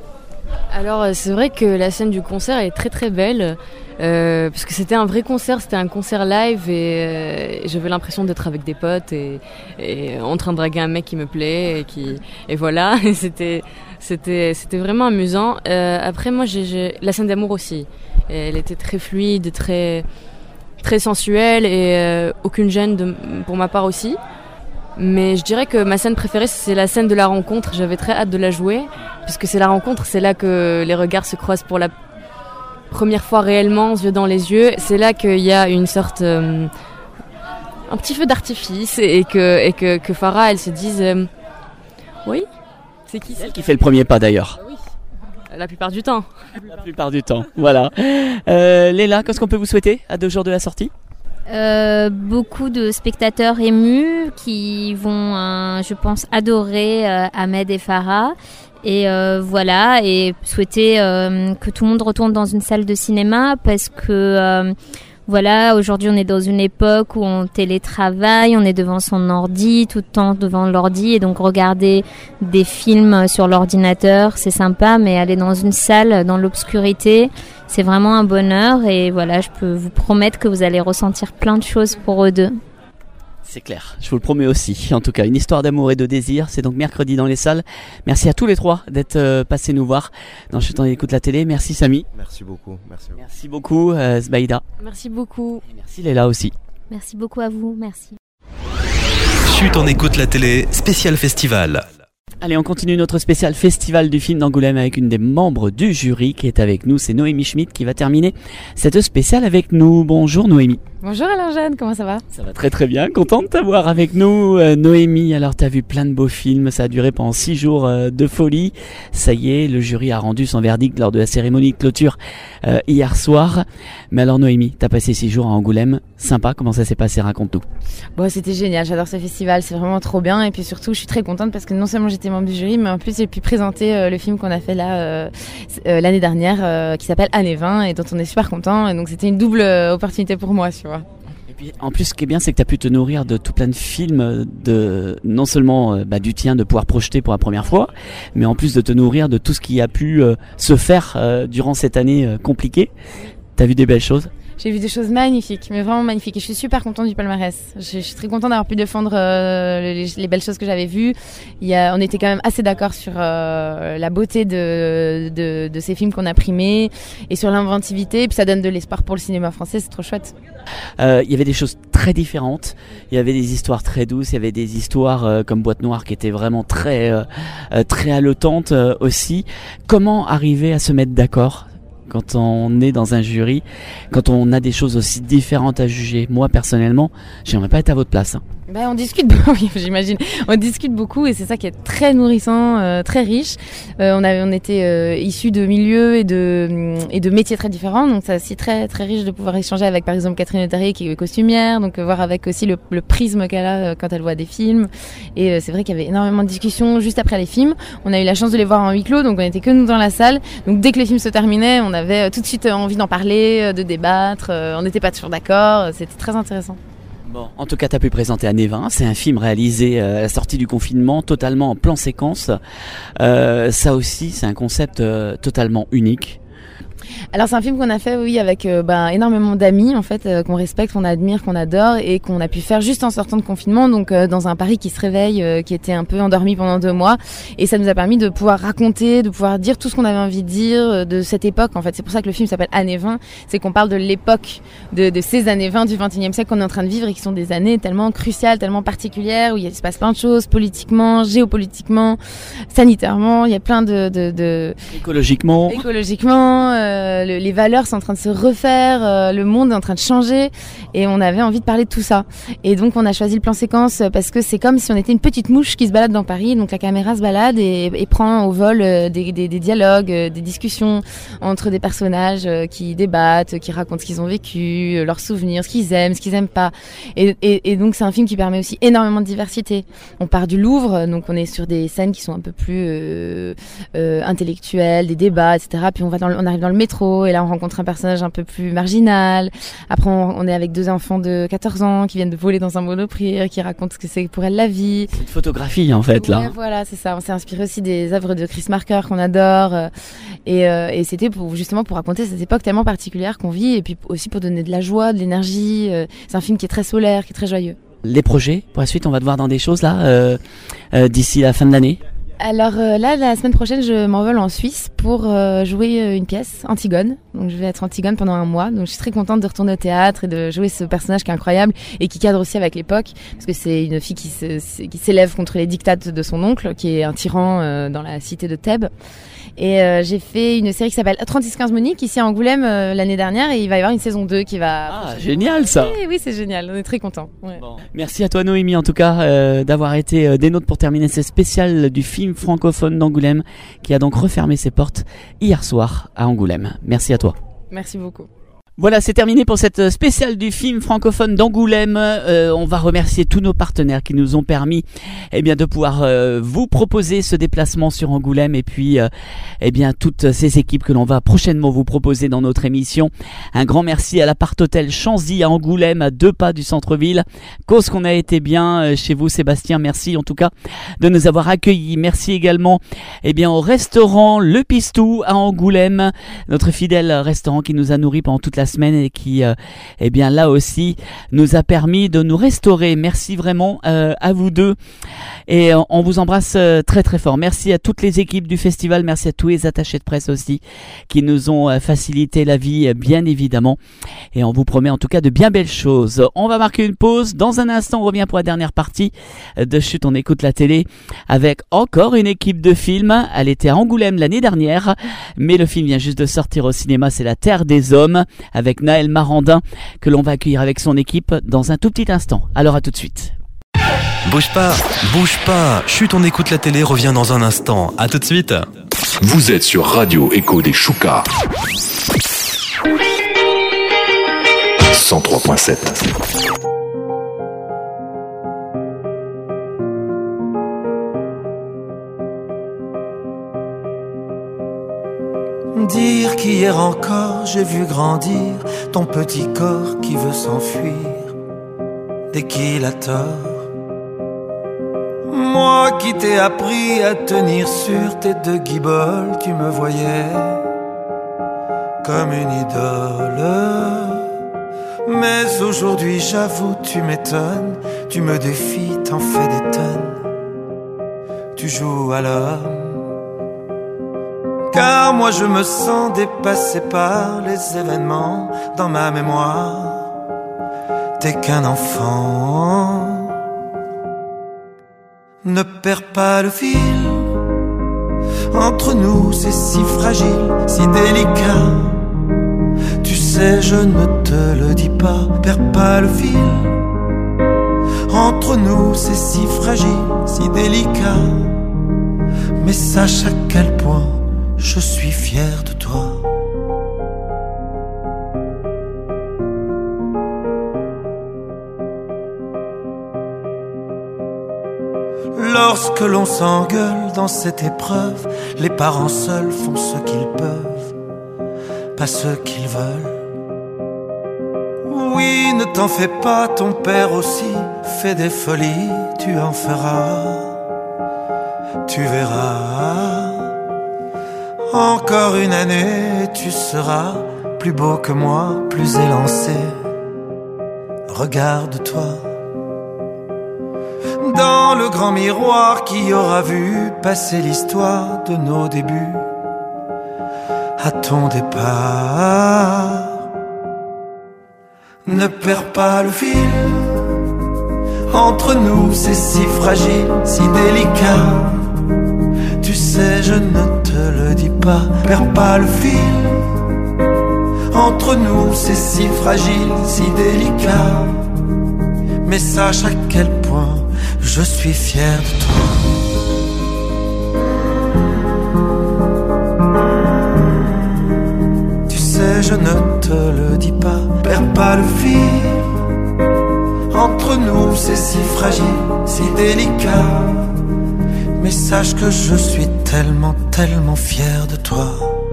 Alors c'est vrai que la scène du concert est très très belle, euh, parce que c'était un vrai concert, c'était un concert live et, euh, et j'avais l'impression d'être avec des potes et, et en train de draguer un mec qui me plaît et qui et voilà, et c'était c'était c'était vraiment amusant. Euh, après moi j'ai, j'ai la scène d'amour aussi, et elle était très fluide, très très sensuelle et euh, aucune gêne de, pour ma part aussi. Mais je dirais que ma scène préférée, c'est la scène de la rencontre. J'avais très hâte de la jouer, puisque c'est la rencontre, c'est là que les regards se croisent pour la première fois réellement, yeux dans les yeux. C'est là qu'il y a une sorte, euh, un petit feu d'artifice, et que et que, que Farah, elle se dise, euh, oui, c'est qui c'est elle qui fait le premier pas d'ailleurs. Oui, la plupart du temps. La plupart du temps, voilà. Euh, Léla, qu'est-ce qu'on peut vous souhaiter à deux jours de la sortie ? Euh, beaucoup de spectateurs émus qui vont, euh, je pense, adorer euh, Ahmed et Farah. Et euh, voilà, et souhaiter euh, que tout le monde retourne dans une salle de cinéma parce que euh, voilà, aujourd'hui on est dans une époque où on télétravaille, on est devant son ordi, tout le temps devant l'ordi, et donc regarder des films sur l'ordinateur, c'est sympa, mais aller dans une salle, dans l'obscurité, c'est vraiment un bonheur. Et voilà, je peux vous promettre que vous allez ressentir plein de choses pour eux deux. C'est clair, je vous le promets aussi. En tout cas, une histoire d'amour et de désir, c'est donc mercredi dans les salles. Merci à tous les trois d'être euh, passés nous voir dans Chut, on écoute la télé. Merci Samy. Merci beaucoup. Merci beaucoup, merci beaucoup euh, Zbaïda. Merci beaucoup. Et merci Léla aussi. Merci beaucoup à vous, merci. Chut, on écoute la télé, spécial festival. Allez, on continue notre spécial festival du film d'Angoulême avec une des membres du jury qui est avec nous. C'est Noémie Schmidt qui va terminer cette spéciale avec nous. Bonjour Noémie. Bonjour Alain Jeanne, comment ça va ? Ça va très très bien, content de t'avoir avec nous euh, Noémie. Alors t'as vu plein de beaux films, ça a duré pendant six jours euh, de folie. Ça y est, le jury a rendu son verdict lors de la cérémonie de clôture euh, hier soir. Mais alors Noémie, t'as passé six jours à Angoulême, sympa, comment ça s'est passé, raconte-tout. Bon, c'était génial, j'adore ce festival, c'est vraiment trop bien. Et puis surtout, je suis très contente parce que non seulement j'étais membre du jury, mais en plus j'ai pu présenter euh, le film qu'on a fait là euh, euh, l'année dernière, euh, qui s'appelle Année vingt, et dont on est super content. Et donc c'était une double euh, opportunité pour moi, tu vois. Et puis en plus, ce qui est bien, c'est que tu as pu te nourrir de tout plein de films, de non seulement euh, bah, du tien de pouvoir projeter pour la première fois, mais en plus de te nourrir de tout ce qui a pu euh, se faire euh, durant cette année euh, compliquée. T'as vu des belles choses ? J'ai vu des choses magnifiques, mais vraiment magnifiques. Et je suis super contente du palmarès. Je, je suis très contente d'avoir pu défendre euh, les, les belles choses que j'avais vues. Il y a, on était quand même assez d'accord sur euh, la beauté de, de, de ces films qu'on a primés et sur l'inventivité. Et puis ça donne de l'espoir pour le cinéma français, c'est trop chouette. Euh, il y avait des choses très différentes. Il y avait des histoires très douces. Il y avait des histoires euh, comme Boîte Noire qui étaient vraiment très, euh, très haletantes euh, aussi. Comment arriver à se mettre d'accord ? Quand on est dans un jury, quand on a des choses aussi différentes à juger. Moi, personnellement, j'aimerais pas être à votre place. Hein. Ben, on discute beaucoup, oui, j'imagine. On discute beaucoup et c'est ça qui est très nourrissant, euh, très riche. Euh, on a, on était euh, issus de milieux et de et de métiers très différents, donc c'est aussi très très riche de pouvoir échanger avec, par exemple, Catherine Letarrier qui est costumière, donc euh, voir avec aussi le, le prisme qu'elle a euh, quand elle voit des films. Et euh, c'est vrai qu'il y avait énormément de discussions juste après les films. On a eu la chance de les voir en huis clos, donc on était que nous dans la salle. Donc dès que les films se terminaient, on avait euh, tout de suite euh, envie d'en parler, euh, de débattre. Euh, on n'était pas toujours d'accord. Euh, c'était très intéressant. Bon, en tout cas, tu as pu présenter Année vingt. C'est un film réalisé euh, à la sortie du confinement, totalement en plan séquence. Euh, ça aussi, c'est un concept euh, totalement unique. Alors c'est un film qu'on a fait, oui, avec euh, bah, énormément d'amis en fait, euh, qu'on respecte, qu'on admire, qu'on adore et qu'on a pu faire juste en sortant de confinement, donc euh, dans un Paris qui se réveille, euh, qui était un peu endormi pendant deux mois, et ça nous a permis de pouvoir raconter, de pouvoir dire tout ce qu'on avait envie de dire euh, de cette époque. En fait, c'est pour ça que le film s'appelle Année vingt, c'est qu'on parle de l'époque, de, de ces années vingt du vingt et unième siècle qu'on est en train de vivre et qui sont des années tellement cruciales, tellement particulières, où il se passe plein de choses politiquement, géopolitiquement, sanitairement, il y a plein de... de, de... Écologiquement. Écologiquement. Euh, euh, le, les valeurs sont en train de se refaire, euh, le monde est en train de changer et on avait envie de parler de tout ça. Et donc on a choisi le plan séquence parce que c'est comme si on était une petite mouche qui se balade dans Paris, donc la caméra se balade et, et prend au vol euh, des, des, des dialogues, euh, des discussions entre des personnages euh, qui débattent, qui racontent ce qu'ils ont vécu, euh, leurs souvenirs, ce qu'ils aiment, ce qu'ils aiment pas. Et, et, et donc c'est un film qui permet aussi énormément de diversité. On part du Louvre, donc on est sur des scènes qui sont un peu plus euh, euh, intellectuelles, des débats, et cetera. Puis on va dans le, on arrive dans le métro et là on rencontre un personnage un peu plus marginal. Après on, on est avec deux enfants de quatorze ans qui viennent de voler dans un monoprix, qui racontent ce que c'est pour elle la vie. C'est une photographie en fait, ouais, là. Voilà, c'est ça. On s'est inspiré aussi des œuvres de Chris Marker qu'on adore euh, et, euh, et c'était pour, justement pour raconter cette époque tellement particulière qu'on vit et puis aussi pour donner de la joie, de l'énergie. Euh, c'est un film qui est très solaire, qui est très joyeux. Les projets pour la suite, on va te voir dans des choses là euh, euh, d'ici la fin de l'année. Alors euh, là, la semaine prochaine, je m'envole en Suisse pour euh, jouer euh, une pièce, Antigone. Donc je vais être Antigone pendant un mois. Donc je suis très contente de retourner au théâtre et de jouer ce personnage qui est incroyable et qui cadre aussi avec l'époque, parce que c'est une fille qui, se, qui s'élève contre les dictates de son oncle, qui est un tyran euh, dans la cité de Thèbes. Et euh, j'ai fait une série qui s'appelle trente-six quinze Monique ici à Angoulême euh, l'année dernière et il va y avoir une saison deux qui va... Ah, génial ça. Oui, oui, c'est génial, on est très contents. Ouais. Bon. Merci à toi Noémie en tout cas euh, d'avoir été euh, des nôtres pour terminer ce spécial du film francophone d'Angoulême qui a donc refermé ses portes hier soir à Angoulême. Merci à toi. Merci beaucoup. Voilà, c'est terminé pour cette spéciale du film francophone d'Angoulême. Euh, on va remercier tous nos partenaires qui nous ont permis, eh bien, de pouvoir euh, vous proposer ce déplacement sur Angoulême et puis, euh, eh bien, toutes ces équipes que l'on va prochainement vous proposer dans notre émission. Un grand merci à l'appart hôtel Chanzy à Angoulême, à deux pas du centre-ville. Cause qu'on a été bien euh, chez vous, Sébastien. Merci en tout cas de nous avoir accueillis. Merci également, eh bien, au restaurant Le Pistou à Angoulême, notre fidèle restaurant qui nous a nourris pendant toute la semaine et qui euh, eh bien là aussi nous a permis de nous restaurer. Merci vraiment euh, à vous deux et euh, on vous embrasse euh, très très fort. Merci à toutes les équipes du festival, merci à tous les attachés de presse aussi qui nous ont euh, facilité la vie euh, bien évidemment et on vous promet en tout cas de bien belles choses. On va marquer une pause, dans un instant on revient pour la dernière partie de Chut, on écoute la télé avec encore une équipe de films. Elle était à Angoulême l'année dernière mais le film vient juste de sortir au cinéma, c'est La Terre des Hommes avec Naël Marandin que l'on va accueillir avec son équipe dans un tout petit instant. Alors à tout de suite. Bouge pas, bouge pas. Chut, on écoute la télé, revient dans un instant. À tout de suite. Vous êtes sur Radio Écho des Choucas. cent trois virgule sept. Dire qu'hier encore j'ai vu grandir ton petit corps qui veut s'enfuir dès qu'il a tort. Moi qui t'ai appris à tenir sur tes deux guiboles, tu me voyais comme une idole. Mais aujourd'hui j'avoue tu m'étonnes, tu me défies, t'en fais des tonnes. Tu joues à l'homme. Car moi je me sens dépassé par les événements dans ma mémoire. T'es qu'un enfant. Ne perds pas le fil. Entre nous c'est si fragile, si délicat. Tu sais je ne te le dis pas. Perds pas le fil. Entre nous c'est si fragile, si délicat. Mais sache à quel point je suis fier de toi. Lorsque l'on s'engueule dans cette épreuve, les parents seuls font ce qu'ils peuvent, pas ce qu'ils veulent. Oui, ne t'en fais pas, ton père aussi fait des folies, tu en feras, tu verras. Encore une année, tu seras plus beau que moi, plus élancé. Regarde-toi dans le grand miroir qui aura vu passer l'histoire de nos débuts à ton départ. Ne perds pas le fil. Entre nous, c'est si fragile, si délicat. Tu sais, je ne te le dis pas. Perds pas le fil. Entre nous c'est si fragile, si délicat. Mais sache à quel point je suis fier de toi. Tu sais, je ne te le dis pas, perds pas le fil. Entre nous c'est si fragile, si délicat. Mais sache que je suis tellement, tellement fier de toi.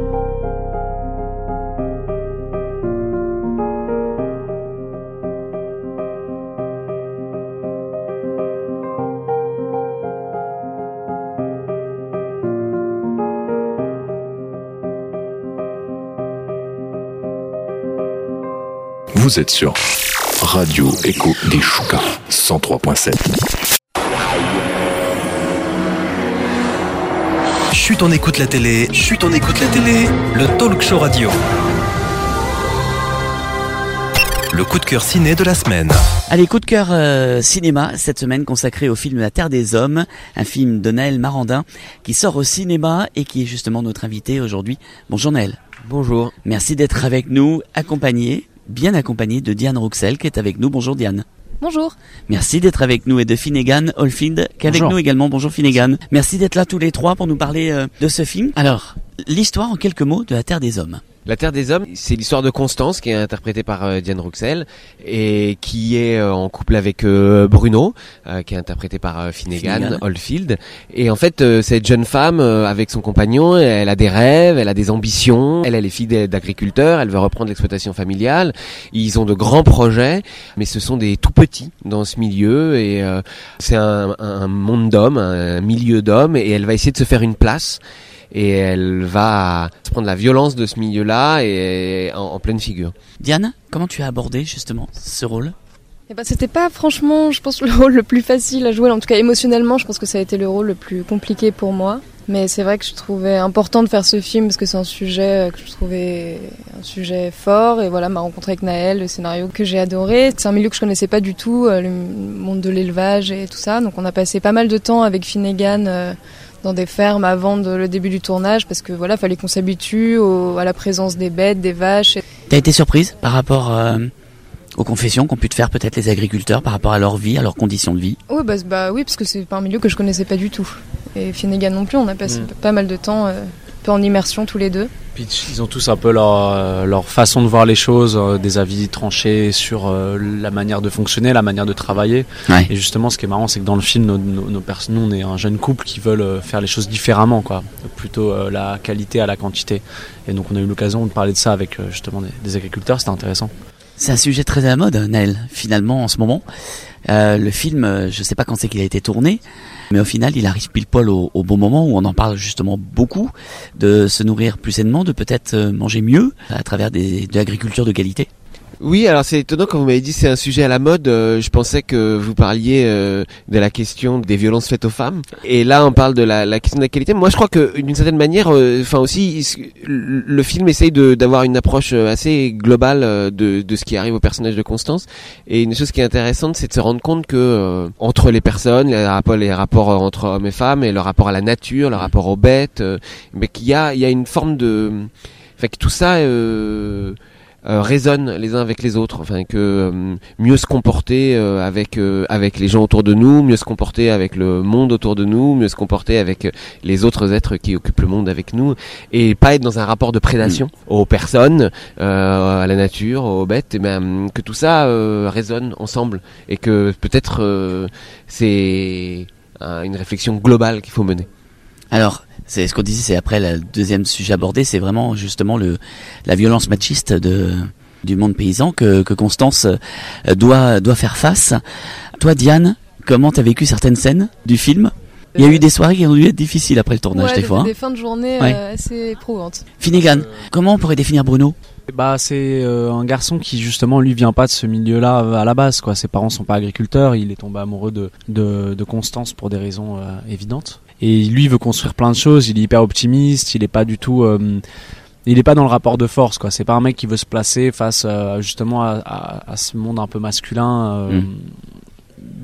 Vous êtes sur Radio Écho des Choucas, cent trois point sept. Chut, on écoute la télé, chut, on écoute la télé, le talk show radio. Le coup de cœur ciné de la semaine. Allez, coup de cœur euh, cinéma, cette semaine consacré au film La Terre des Hommes, un film de Naël Marandin qui sort au cinéma et qui est justement notre invité aujourd'hui. Bonjour Naël. Bonjour. Merci d'être avec nous, accompagné, bien accompagné de Diane Rouxel qui est avec nous. Bonjour Diane. Bonjour. Merci d'être avec nous et de Finnegan Oldfield qui est avec nous également. Bonjour Finnegan. Merci d'être là tous les trois pour nous parler euh, de ce film. Alors, l'histoire en quelques mots de La Terre des Hommes. La Terre des Hommes, c'est l'histoire de Constance qui est interprétée par euh, Diane Rouxel et qui est euh, en couple avec euh, Bruno euh, qui est interprété par euh, Finnegan, Finnegan Oldfield. Et en fait, euh, cette jeune femme euh, avec son compagnon, elle a des rêves, elle a des ambitions. Elle, elle est fille d'agriculteurs, elle veut reprendre l'exploitation familiale. Ils ont de grands projets, mais ce sont des tout petits dans ce milieu et euh, c'est un, un monde d'hommes, un milieu d'hommes et elle va essayer de se faire une place. Et elle va se prendre la violence de ce milieu-là et en, en pleine figure. Diane, comment tu as abordé justement ce rôle ? Eh ben, c'était pas franchement, je pense, le rôle le plus facile à jouer. En tout cas, émotionnellement, je pense que ça a été le rôle le plus compliqué pour moi. Mais c'est vrai que je trouvais important de faire ce film parce que c'est un sujet que je trouvais un sujet fort. Et voilà, m'a rencontré avec Naël, le scénario que j'ai adoré. C'est un milieu que je connaissais pas du tout, le monde de l'élevage et tout ça. Donc on a passé pas mal de temps avec Finnegan euh, dans des fermes avant de, le début du tournage parce que voilà, fallait qu'on s'habitue au, à la présence des bêtes, des vaches. T'as été surprise par rapport euh, aux confessions qu'ont pu te faire peut-être les agriculteurs par rapport à leur vie, à leurs conditions de vie ? Oui, bah, bah oui, parce que c'est pas un milieu que je connaissais pas du tout. Et Finnegan non plus, on a passé mmh. pas mal de temps euh, un peu en immersion tous les deux. Puis ils ont tous un peu leur, euh, leur façon de voir les choses, euh, des avis tranchés sur euh, la manière de fonctionner, la manière de travailler. Ouais. Et justement, ce qui est marrant, c'est que dans le film, nos, nos, nos pers- nous, on est un jeune couple qui veulent euh, faire les choses différemment, quoi. Plutôt euh, la qualité à la quantité. Et donc, on a eu l'occasion de parler de ça avec euh, justement des, des agriculteurs. C'était intéressant. C'est un sujet très à la mode, Naël, finalement, en ce moment. Euh, le film, euh, je sais pas quand c'est qu'il a été tourné, mais au final, il arrive pile poil au, au bon moment où on en parle justement beaucoup, de se nourrir plus sainement, de peut-être euh, manger mieux à travers des, de l'agriculture de qualité. Oui, alors c'est étonnant quand vous m'avez dit c'est un sujet à la mode. Euh, je pensais que vous parliez euh, de la question des violences faites aux femmes. Et là, on parle de la, la question de la qualité. Moi, je crois que d'une certaine manière, enfin euh, aussi, il, le film essaye de, d'avoir une approche assez globale euh, de, de ce qui arrive au personnage de Constance. Et une chose qui est intéressante, c'est de se rendre compte que euh, entre les personnes, les rapports, les rapports entre hommes et femmes, et le rapport à la nature, le rapport aux bêtes, euh, mais qu'il y a, il y a une forme de, enfin que tout ça. Euh, Euh, résonnent les uns avec les autres, enfin que euh, mieux se comporter euh, avec euh, avec les gens autour de nous, mieux se comporter avec le monde autour de nous, mieux se comporter avec les autres êtres qui occupent le monde avec nous, et pas être dans un rapport de prédation mmh. aux personnes, euh, à la nature, aux bêtes, et ben que tout ça euh, résonne ensemble et que peut-être euh, c'est euh, une réflexion globale qu'il faut mener. Alors, c'est ce qu'on disait, c'est après le deuxième sujet abordé, c'est vraiment justement le la violence machiste de du monde paysan que que Constance doit doit faire face. Toi, Diane, comment t'as vécu certaines scènes du film ? Il y a eu des soirées qui ont dû être difficiles après le tournage ouais, des fois. Des fins de journée ouais. euh, assez éprouvantes. Finnegan, euh... comment on pourrait définir Bruno ? Bah c'est euh, un garçon qui justement lui vient pas de ce milieu-là à la base, quoi. Ses parents sont pas agriculteurs, il est tombé amoureux de de, de Constance pour des raisons euh, évidentes. Et lui il veut construire plein de choses, il est hyper optimiste, il est pas du tout euh, il est pas dans le rapport de force, quoi. C'est pas un mec qui veut se placer face euh, justement à, à, à ce monde un peu masculin euh, mmh.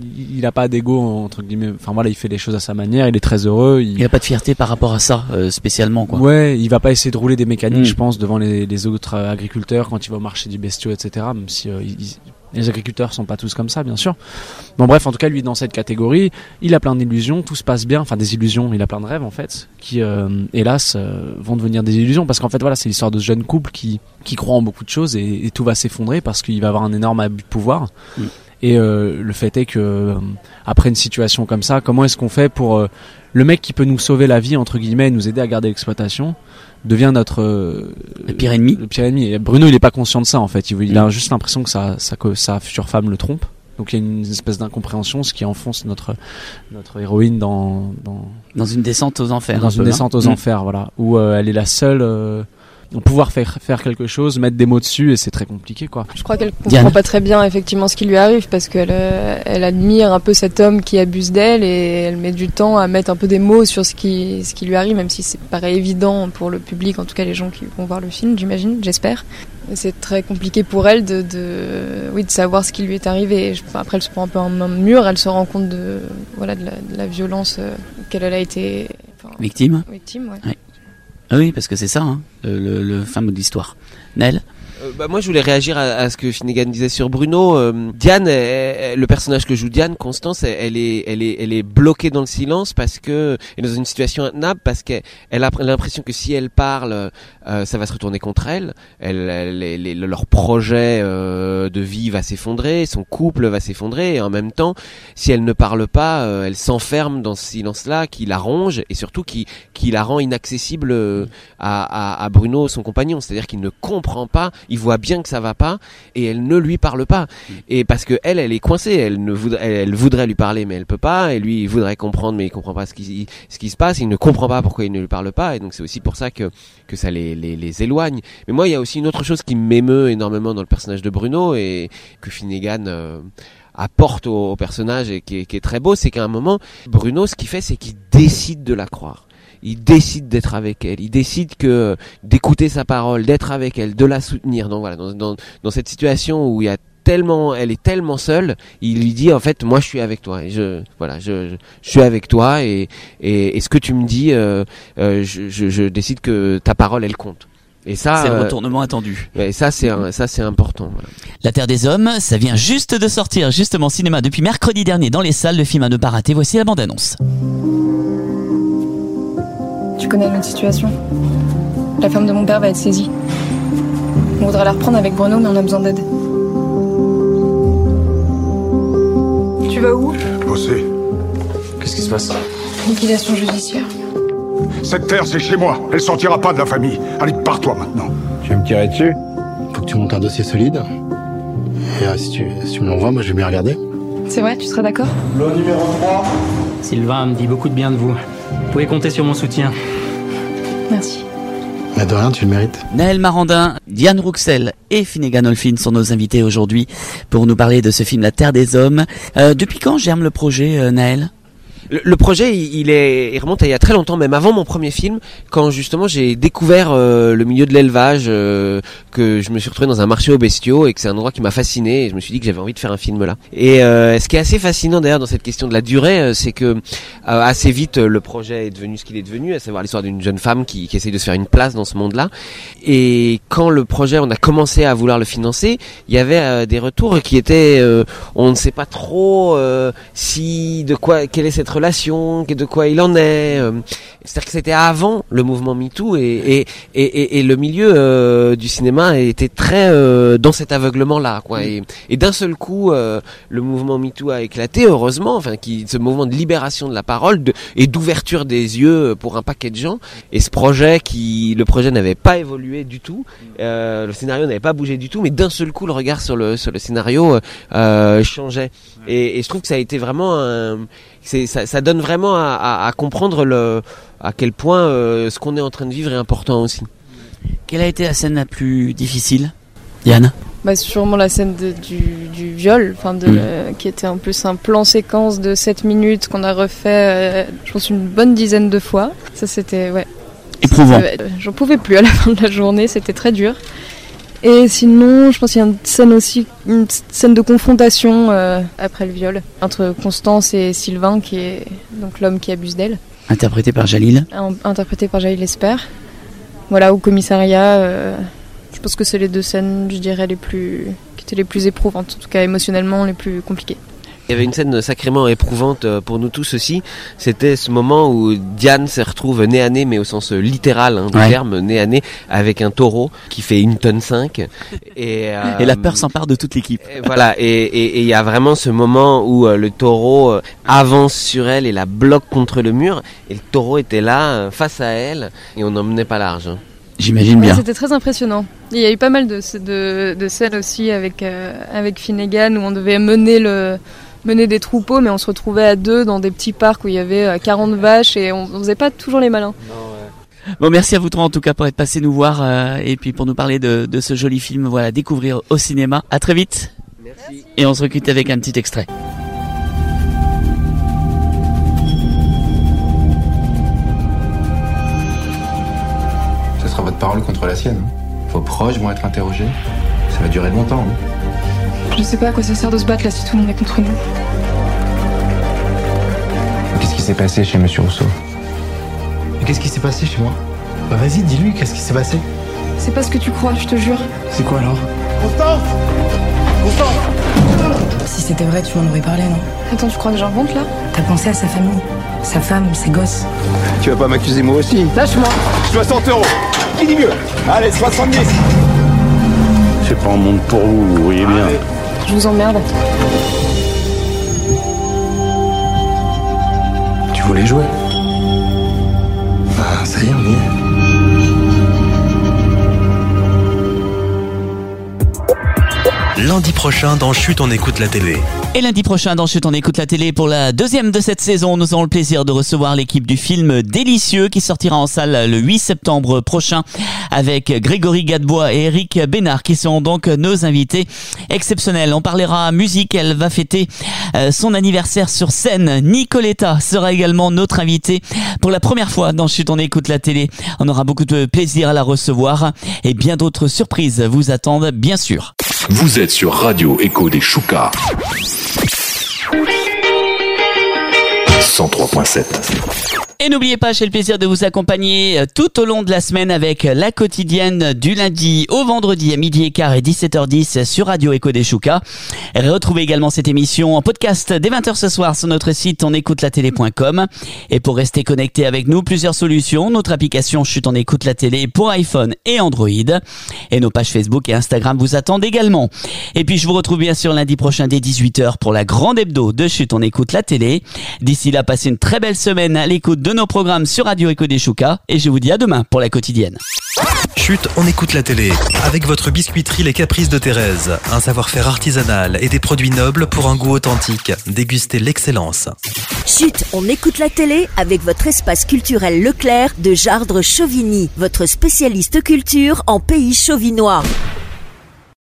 il a pas d'ego entre guillemets. Enfin voilà, il fait les choses à sa manière, il est très heureux. Il, il a pas de fierté par rapport à ça euh, spécialement quoi. Ouais, il va pas essayer de rouler des mécaniques, mmh. je pense, devant les, les autres euh, agriculteurs quand il va au marché du bestiau, et cetera. Même si euh, il, les agriculteurs sont pas tous comme ça, bien sûr. Bon bref, en tout cas, lui dans cette catégorie, il a plein d'illusions, tout se passe bien, enfin des illusions, il a plein de rêves en fait, qui euh, hélas euh, vont devenir des illusions parce qu'en fait voilà, c'est l'histoire de ce jeune couple qui qui croit en beaucoup de choses et, et tout va s'effondrer parce qu'il va avoir un énorme abus de pouvoir. Mmh. Et euh, le fait est que euh, après une situation comme ça, comment est-ce qu'on fait pour euh, le mec qui peut nous sauver la vie entre guillemets, nous aider à garder l'exploitation, devient notre euh, le pire ennemi. Le pire ennemi. Et Bruno, il est pas conscient de ça en fait. Il, il a juste l'impression que sa, sa, que sa future femme le trompe. Donc il y a une espèce d'incompréhension, ce qui enfonce notre notre héroïne dans dans dans une descente aux enfers. Dans une peu, descente hein. aux mmh. enfers, voilà, où euh, elle est la seule. Euh, pouvoir faire faire quelque chose, mettre des mots dessus et c'est très compliqué quoi. Je crois qu'elle comprend Diane. pas très bien effectivement ce qui lui arrive parce qu'elle euh, elle admire un peu cet homme qui abuse d'elle et elle met du temps à mettre un peu des mots sur ce qui ce qui lui arrive, même si c'est paraît évident pour le public, en tout cas les gens qui vont voir le film, j'imagine, j'espère. Et c'est très compliqué pour elle de, de oui de savoir ce qui lui est arrivé. Je, après elle se prend un peu un mur, elle se rend compte de voilà de la, de la violence euh, qu'elle a été enfin, victime. Victime, ouais. ouais. Ah oui, parce que c'est ça, hein, le, le, le fin mot de l'histoire. Nel ? Euh, bah, moi, je voulais réagir à, à ce que Finnegan disait sur Bruno. Euh, Diane, elle, elle, le personnage que joue Diane, Constance, elle, elle est, elle est, elle est bloquée dans le silence parce que, elle est dans une situation intenable parce qu'elle elle a l'impression que si elle parle, euh, ça va se retourner contre elle. Elle, elle, elle, elle leur projet euh, de vie va s'effondrer, son couple va s'effondrer, et en même temps, si elle ne parle pas, euh, elle s'enferme dans ce silence-là qui la ronge et surtout qui, qui la rend inaccessible euh, à, à, à Bruno, son compagnon. C'est-à-dire qu'il ne comprend pas. Il voit bien que ça va pas et elle ne lui parle pas. Et parce que elle, elle est coincée. Elle ne voudrait, elle, elle voudrait lui parler mais elle peut pas. Et lui, il voudrait comprendre mais il comprend pas ce qui, ce qui se passe. Il ne comprend pas pourquoi il ne lui parle pas. Et donc c'est aussi pour ça que que ça les, les, les éloigne. Mais moi, il y a aussi une autre chose qui m'émeut énormément dans le personnage de Bruno et que Finnegan euh, apporte au, au personnage et qui est, qui est très beau, c'est qu'à un moment, Bruno, ce qu'il fait, c'est qu'il décide de la croire. Il décide d'être avec elle, il décide que d'écouter sa parole, d'être avec elle, de la soutenir. Donc voilà, dans, dans, dans cette situation où il y a tellement, elle est tellement seule, il lui dit en fait, moi je suis avec toi. Et je, voilà, je, je, je suis avec toi et, et, et ce que tu me dis, euh, euh, je, je, je décide que ta parole elle compte. Et ça, c'est le euh, retournement attendu. Et ça, c'est un, ça, c'est important. Voilà. La Terre des Hommes, ça vient juste de sortir, justement, cinéma depuis mercredi dernier dans les salles. Le film à ne pas rater. Voici la bande-annonce. Tu connais notre situation. La femme de mon père va être saisie. On voudrait la reprendre avec Bruno, mais on a besoin d'aide. Tu vas où ? Bosser. Qu'est-ce qui se passe ? Liquidation judiciaire. Cette terre, c'est chez moi. Elle sortira pas de la famille. Allez, pars-toi maintenant. Tu vas me tirer dessus ? Faut que tu montes un dossier solide. Et euh, si, tu, si tu me l'envoies, moi je vais bien regarder. C'est vrai, tu serais d'accord ? Le numéro trois. Sylvain me dit beaucoup de bien de vous. Vous pouvez compter sur mon soutien. Merci. Mais de rien, tu le mérites. Naël Marandin, Diane Rouxel et Finnegan Oldfin sont nos invités aujourd'hui pour nous parler de ce film La Terre des Hommes. Euh, depuis quand germe le projet, euh, Naël ? Le, le projet, il, il est, il remonte à il y a très longtemps, même avant mon premier film, quand justement j'ai découvert euh, le milieu de l'élevage, euh, que je me suis retrouvé dans un marché aux bestiaux et que c'est un endroit qui m'a fasciné et je me suis dit que j'avais envie de faire un film là. Et euh, ce qui est assez fascinant d'ailleurs dans cette question de la durée, euh, c'est que euh, assez vite euh, le projet est devenu ce qu'il est devenu, à savoir l'histoire d'une jeune femme qui, qui essaye de se faire une place dans ce monde-là. Et quand le projet, on a commencé à vouloir le financer, il y avait euh, des retours qui étaient, euh, on ne sait pas trop euh, si de quoi, quelle est cette relation, de quoi il en est. Euh, c'est-à-dire que c'était avant le mouvement MeToo et, et, et, et, et le milieu euh, du cinéma était très euh, dans cet aveuglement-là, quoi. Et, et d'un seul coup, euh, le mouvement MeToo a éclaté, heureusement, enfin, qui, ce mouvement de libération de la parole de, et d'ouverture des yeux pour un paquet de gens. Et ce projet, qui, le projet n'avait pas évolué du tout, euh, le scénario n'avait pas bougé du tout, mais d'un seul coup, le regard sur le sur le scénario euh, changeait. Et, et je trouve que ça a été vraiment un, c'est, ça, ça donne vraiment à, à, à comprendre le, à quel point euh, ce qu'on est en train de vivre est important aussi. Quelle a été la scène la plus difficile, Yann ? Bah, sûrement la scène de, du, du viol, enfin de, mmh. le, qui était en plus un plan séquence de sept minutes qu'on a refait, euh, je pense, une bonne dizaine de fois. Ça, c'était, ouais. Éprouvant. C'était, euh, j'en pouvais plus à la fin de la journée, c'était très dur. Et sinon, je pense qu'il y a une scène aussi, une scène de confrontation euh, après le viol entre Constance et Sylvain, qui est donc l'homme qui abuse d'elle. Interprété par Jalil. Interprété par Jalil Esper. Voilà, au commissariat, euh, je pense que c'est les deux scènes, je dirais, les plus, qui étaient les plus éprouvantes, en tout cas émotionnellement les plus compliquées. Il y avait une scène sacrément éprouvante pour nous tous aussi. C'était ce moment où Diane se retrouve nez à nez, mais au sens littéral hein, du ouais. terme, nez à nez, avec un taureau qui fait une tonne cinq. Et, euh, et la peur s'empare de toute l'équipe. Et voilà, et il y a vraiment ce moment où euh, le taureau euh, avance sur elle et la bloque contre le mur. Et le taureau était là, euh, face à elle, et on n'en menait pas large. Hein. J'imagine bien. Ouais, c'était très impressionnant. Il y a eu pas mal de, de, de scènes aussi avec, euh, avec Finnegan où on devait mener le... mener des troupeaux, mais on se retrouvait à deux dans des petits parcs où il y avait quarante vaches et on, on faisait pas toujours les malins. Non, ouais. Bon, merci à vous trois en tout cas pour être passés nous voir euh, et puis pour nous parler de, de ce joli film, voilà, découvrir au cinéma. À très vite. Merci. Et on se requitte avec un petit extrait. Ce sera votre parole contre la sienne. Vos proches vont être interrogés. Ça va durer longtemps. Hein. Je sais pas à quoi ça sert de se battre là si tout le monde est contre nous. Qu'est-ce qui s'est passé chez Monsieur Rousseau? Mais qu'est-ce qui s'est passé chez moi? Bah vas-y, dis-lui, qu'est-ce qui s'est passé? C'est pas ce que tu crois, je te jure. C'est quoi alors? Constance! Constance! Si c'était vrai, tu m'en aurais parlé, non? Attends, tu crois que j'invente là? T'as pensé à sa famille, sa femme, ses gosses. Tu vas pas m'accuser moi aussi? Lâche-moi! soixante euros! Qui dit mieux? Allez, soixante-dix! C'est pas un monde pour vous, vous voyez bien. Allez. Je vous emmerde. Tu voulais jouer? Ah, ça y est, on y est. Lundi prochain dans Chut, on écoute la télé. Et lundi prochain dans Chut, on écoute la télé pour la deuxième de cette saison. Nous aurons le plaisir de recevoir l'équipe du film Délicieux qui sortira en salle le huit septembre prochain avec Grégory Gadebois et Eric Bénard qui seront donc nos invités exceptionnels. On parlera musique, elle va fêter euh, son anniversaire sur scène. Nicoletta sera également notre invitée pour la première fois dans Chut, on écoute la télé. On aura beaucoup de plaisir à la recevoir et bien d'autres surprises vous attendent bien sûr. Vous êtes sur Radio Écho des Choucas. cent trois virgule sept. Et n'oubliez pas, j'ai le plaisir de vous accompagner tout au long de la semaine avec la quotidienne du lundi au vendredi à midi et quart et dix-sept heures dix sur Radio Écho des Choucas. Retrouvez également cette émission en podcast dès vingt heures ce soir sur notre site on écoute la télé point com. Et pour rester connecté avec nous, plusieurs solutions. Notre application Chut, on écoute la télé pour iPhone et Android. Et nos pages Facebook et Instagram vous attendent également. Et puis je vous retrouve bien sûr lundi prochain dès dix-huit heures pour la grande hebdo de Chut, on écoute la télé. D'ici là, passez une très belle semaine à l'écoute de nos programmes sur Radio Écho des Choucas et je vous dis à demain pour la quotidienne. Chut, on écoute la télé avec votre biscuiterie Les Caprices de Thérèse. Un savoir-faire artisanal et des produits nobles pour un goût authentique. Dégustez l'excellence. Chut, on écoute la télé avec votre espace culturel Leclerc de Jardre-Chauvigny, votre spécialiste culture en pays chauvinois.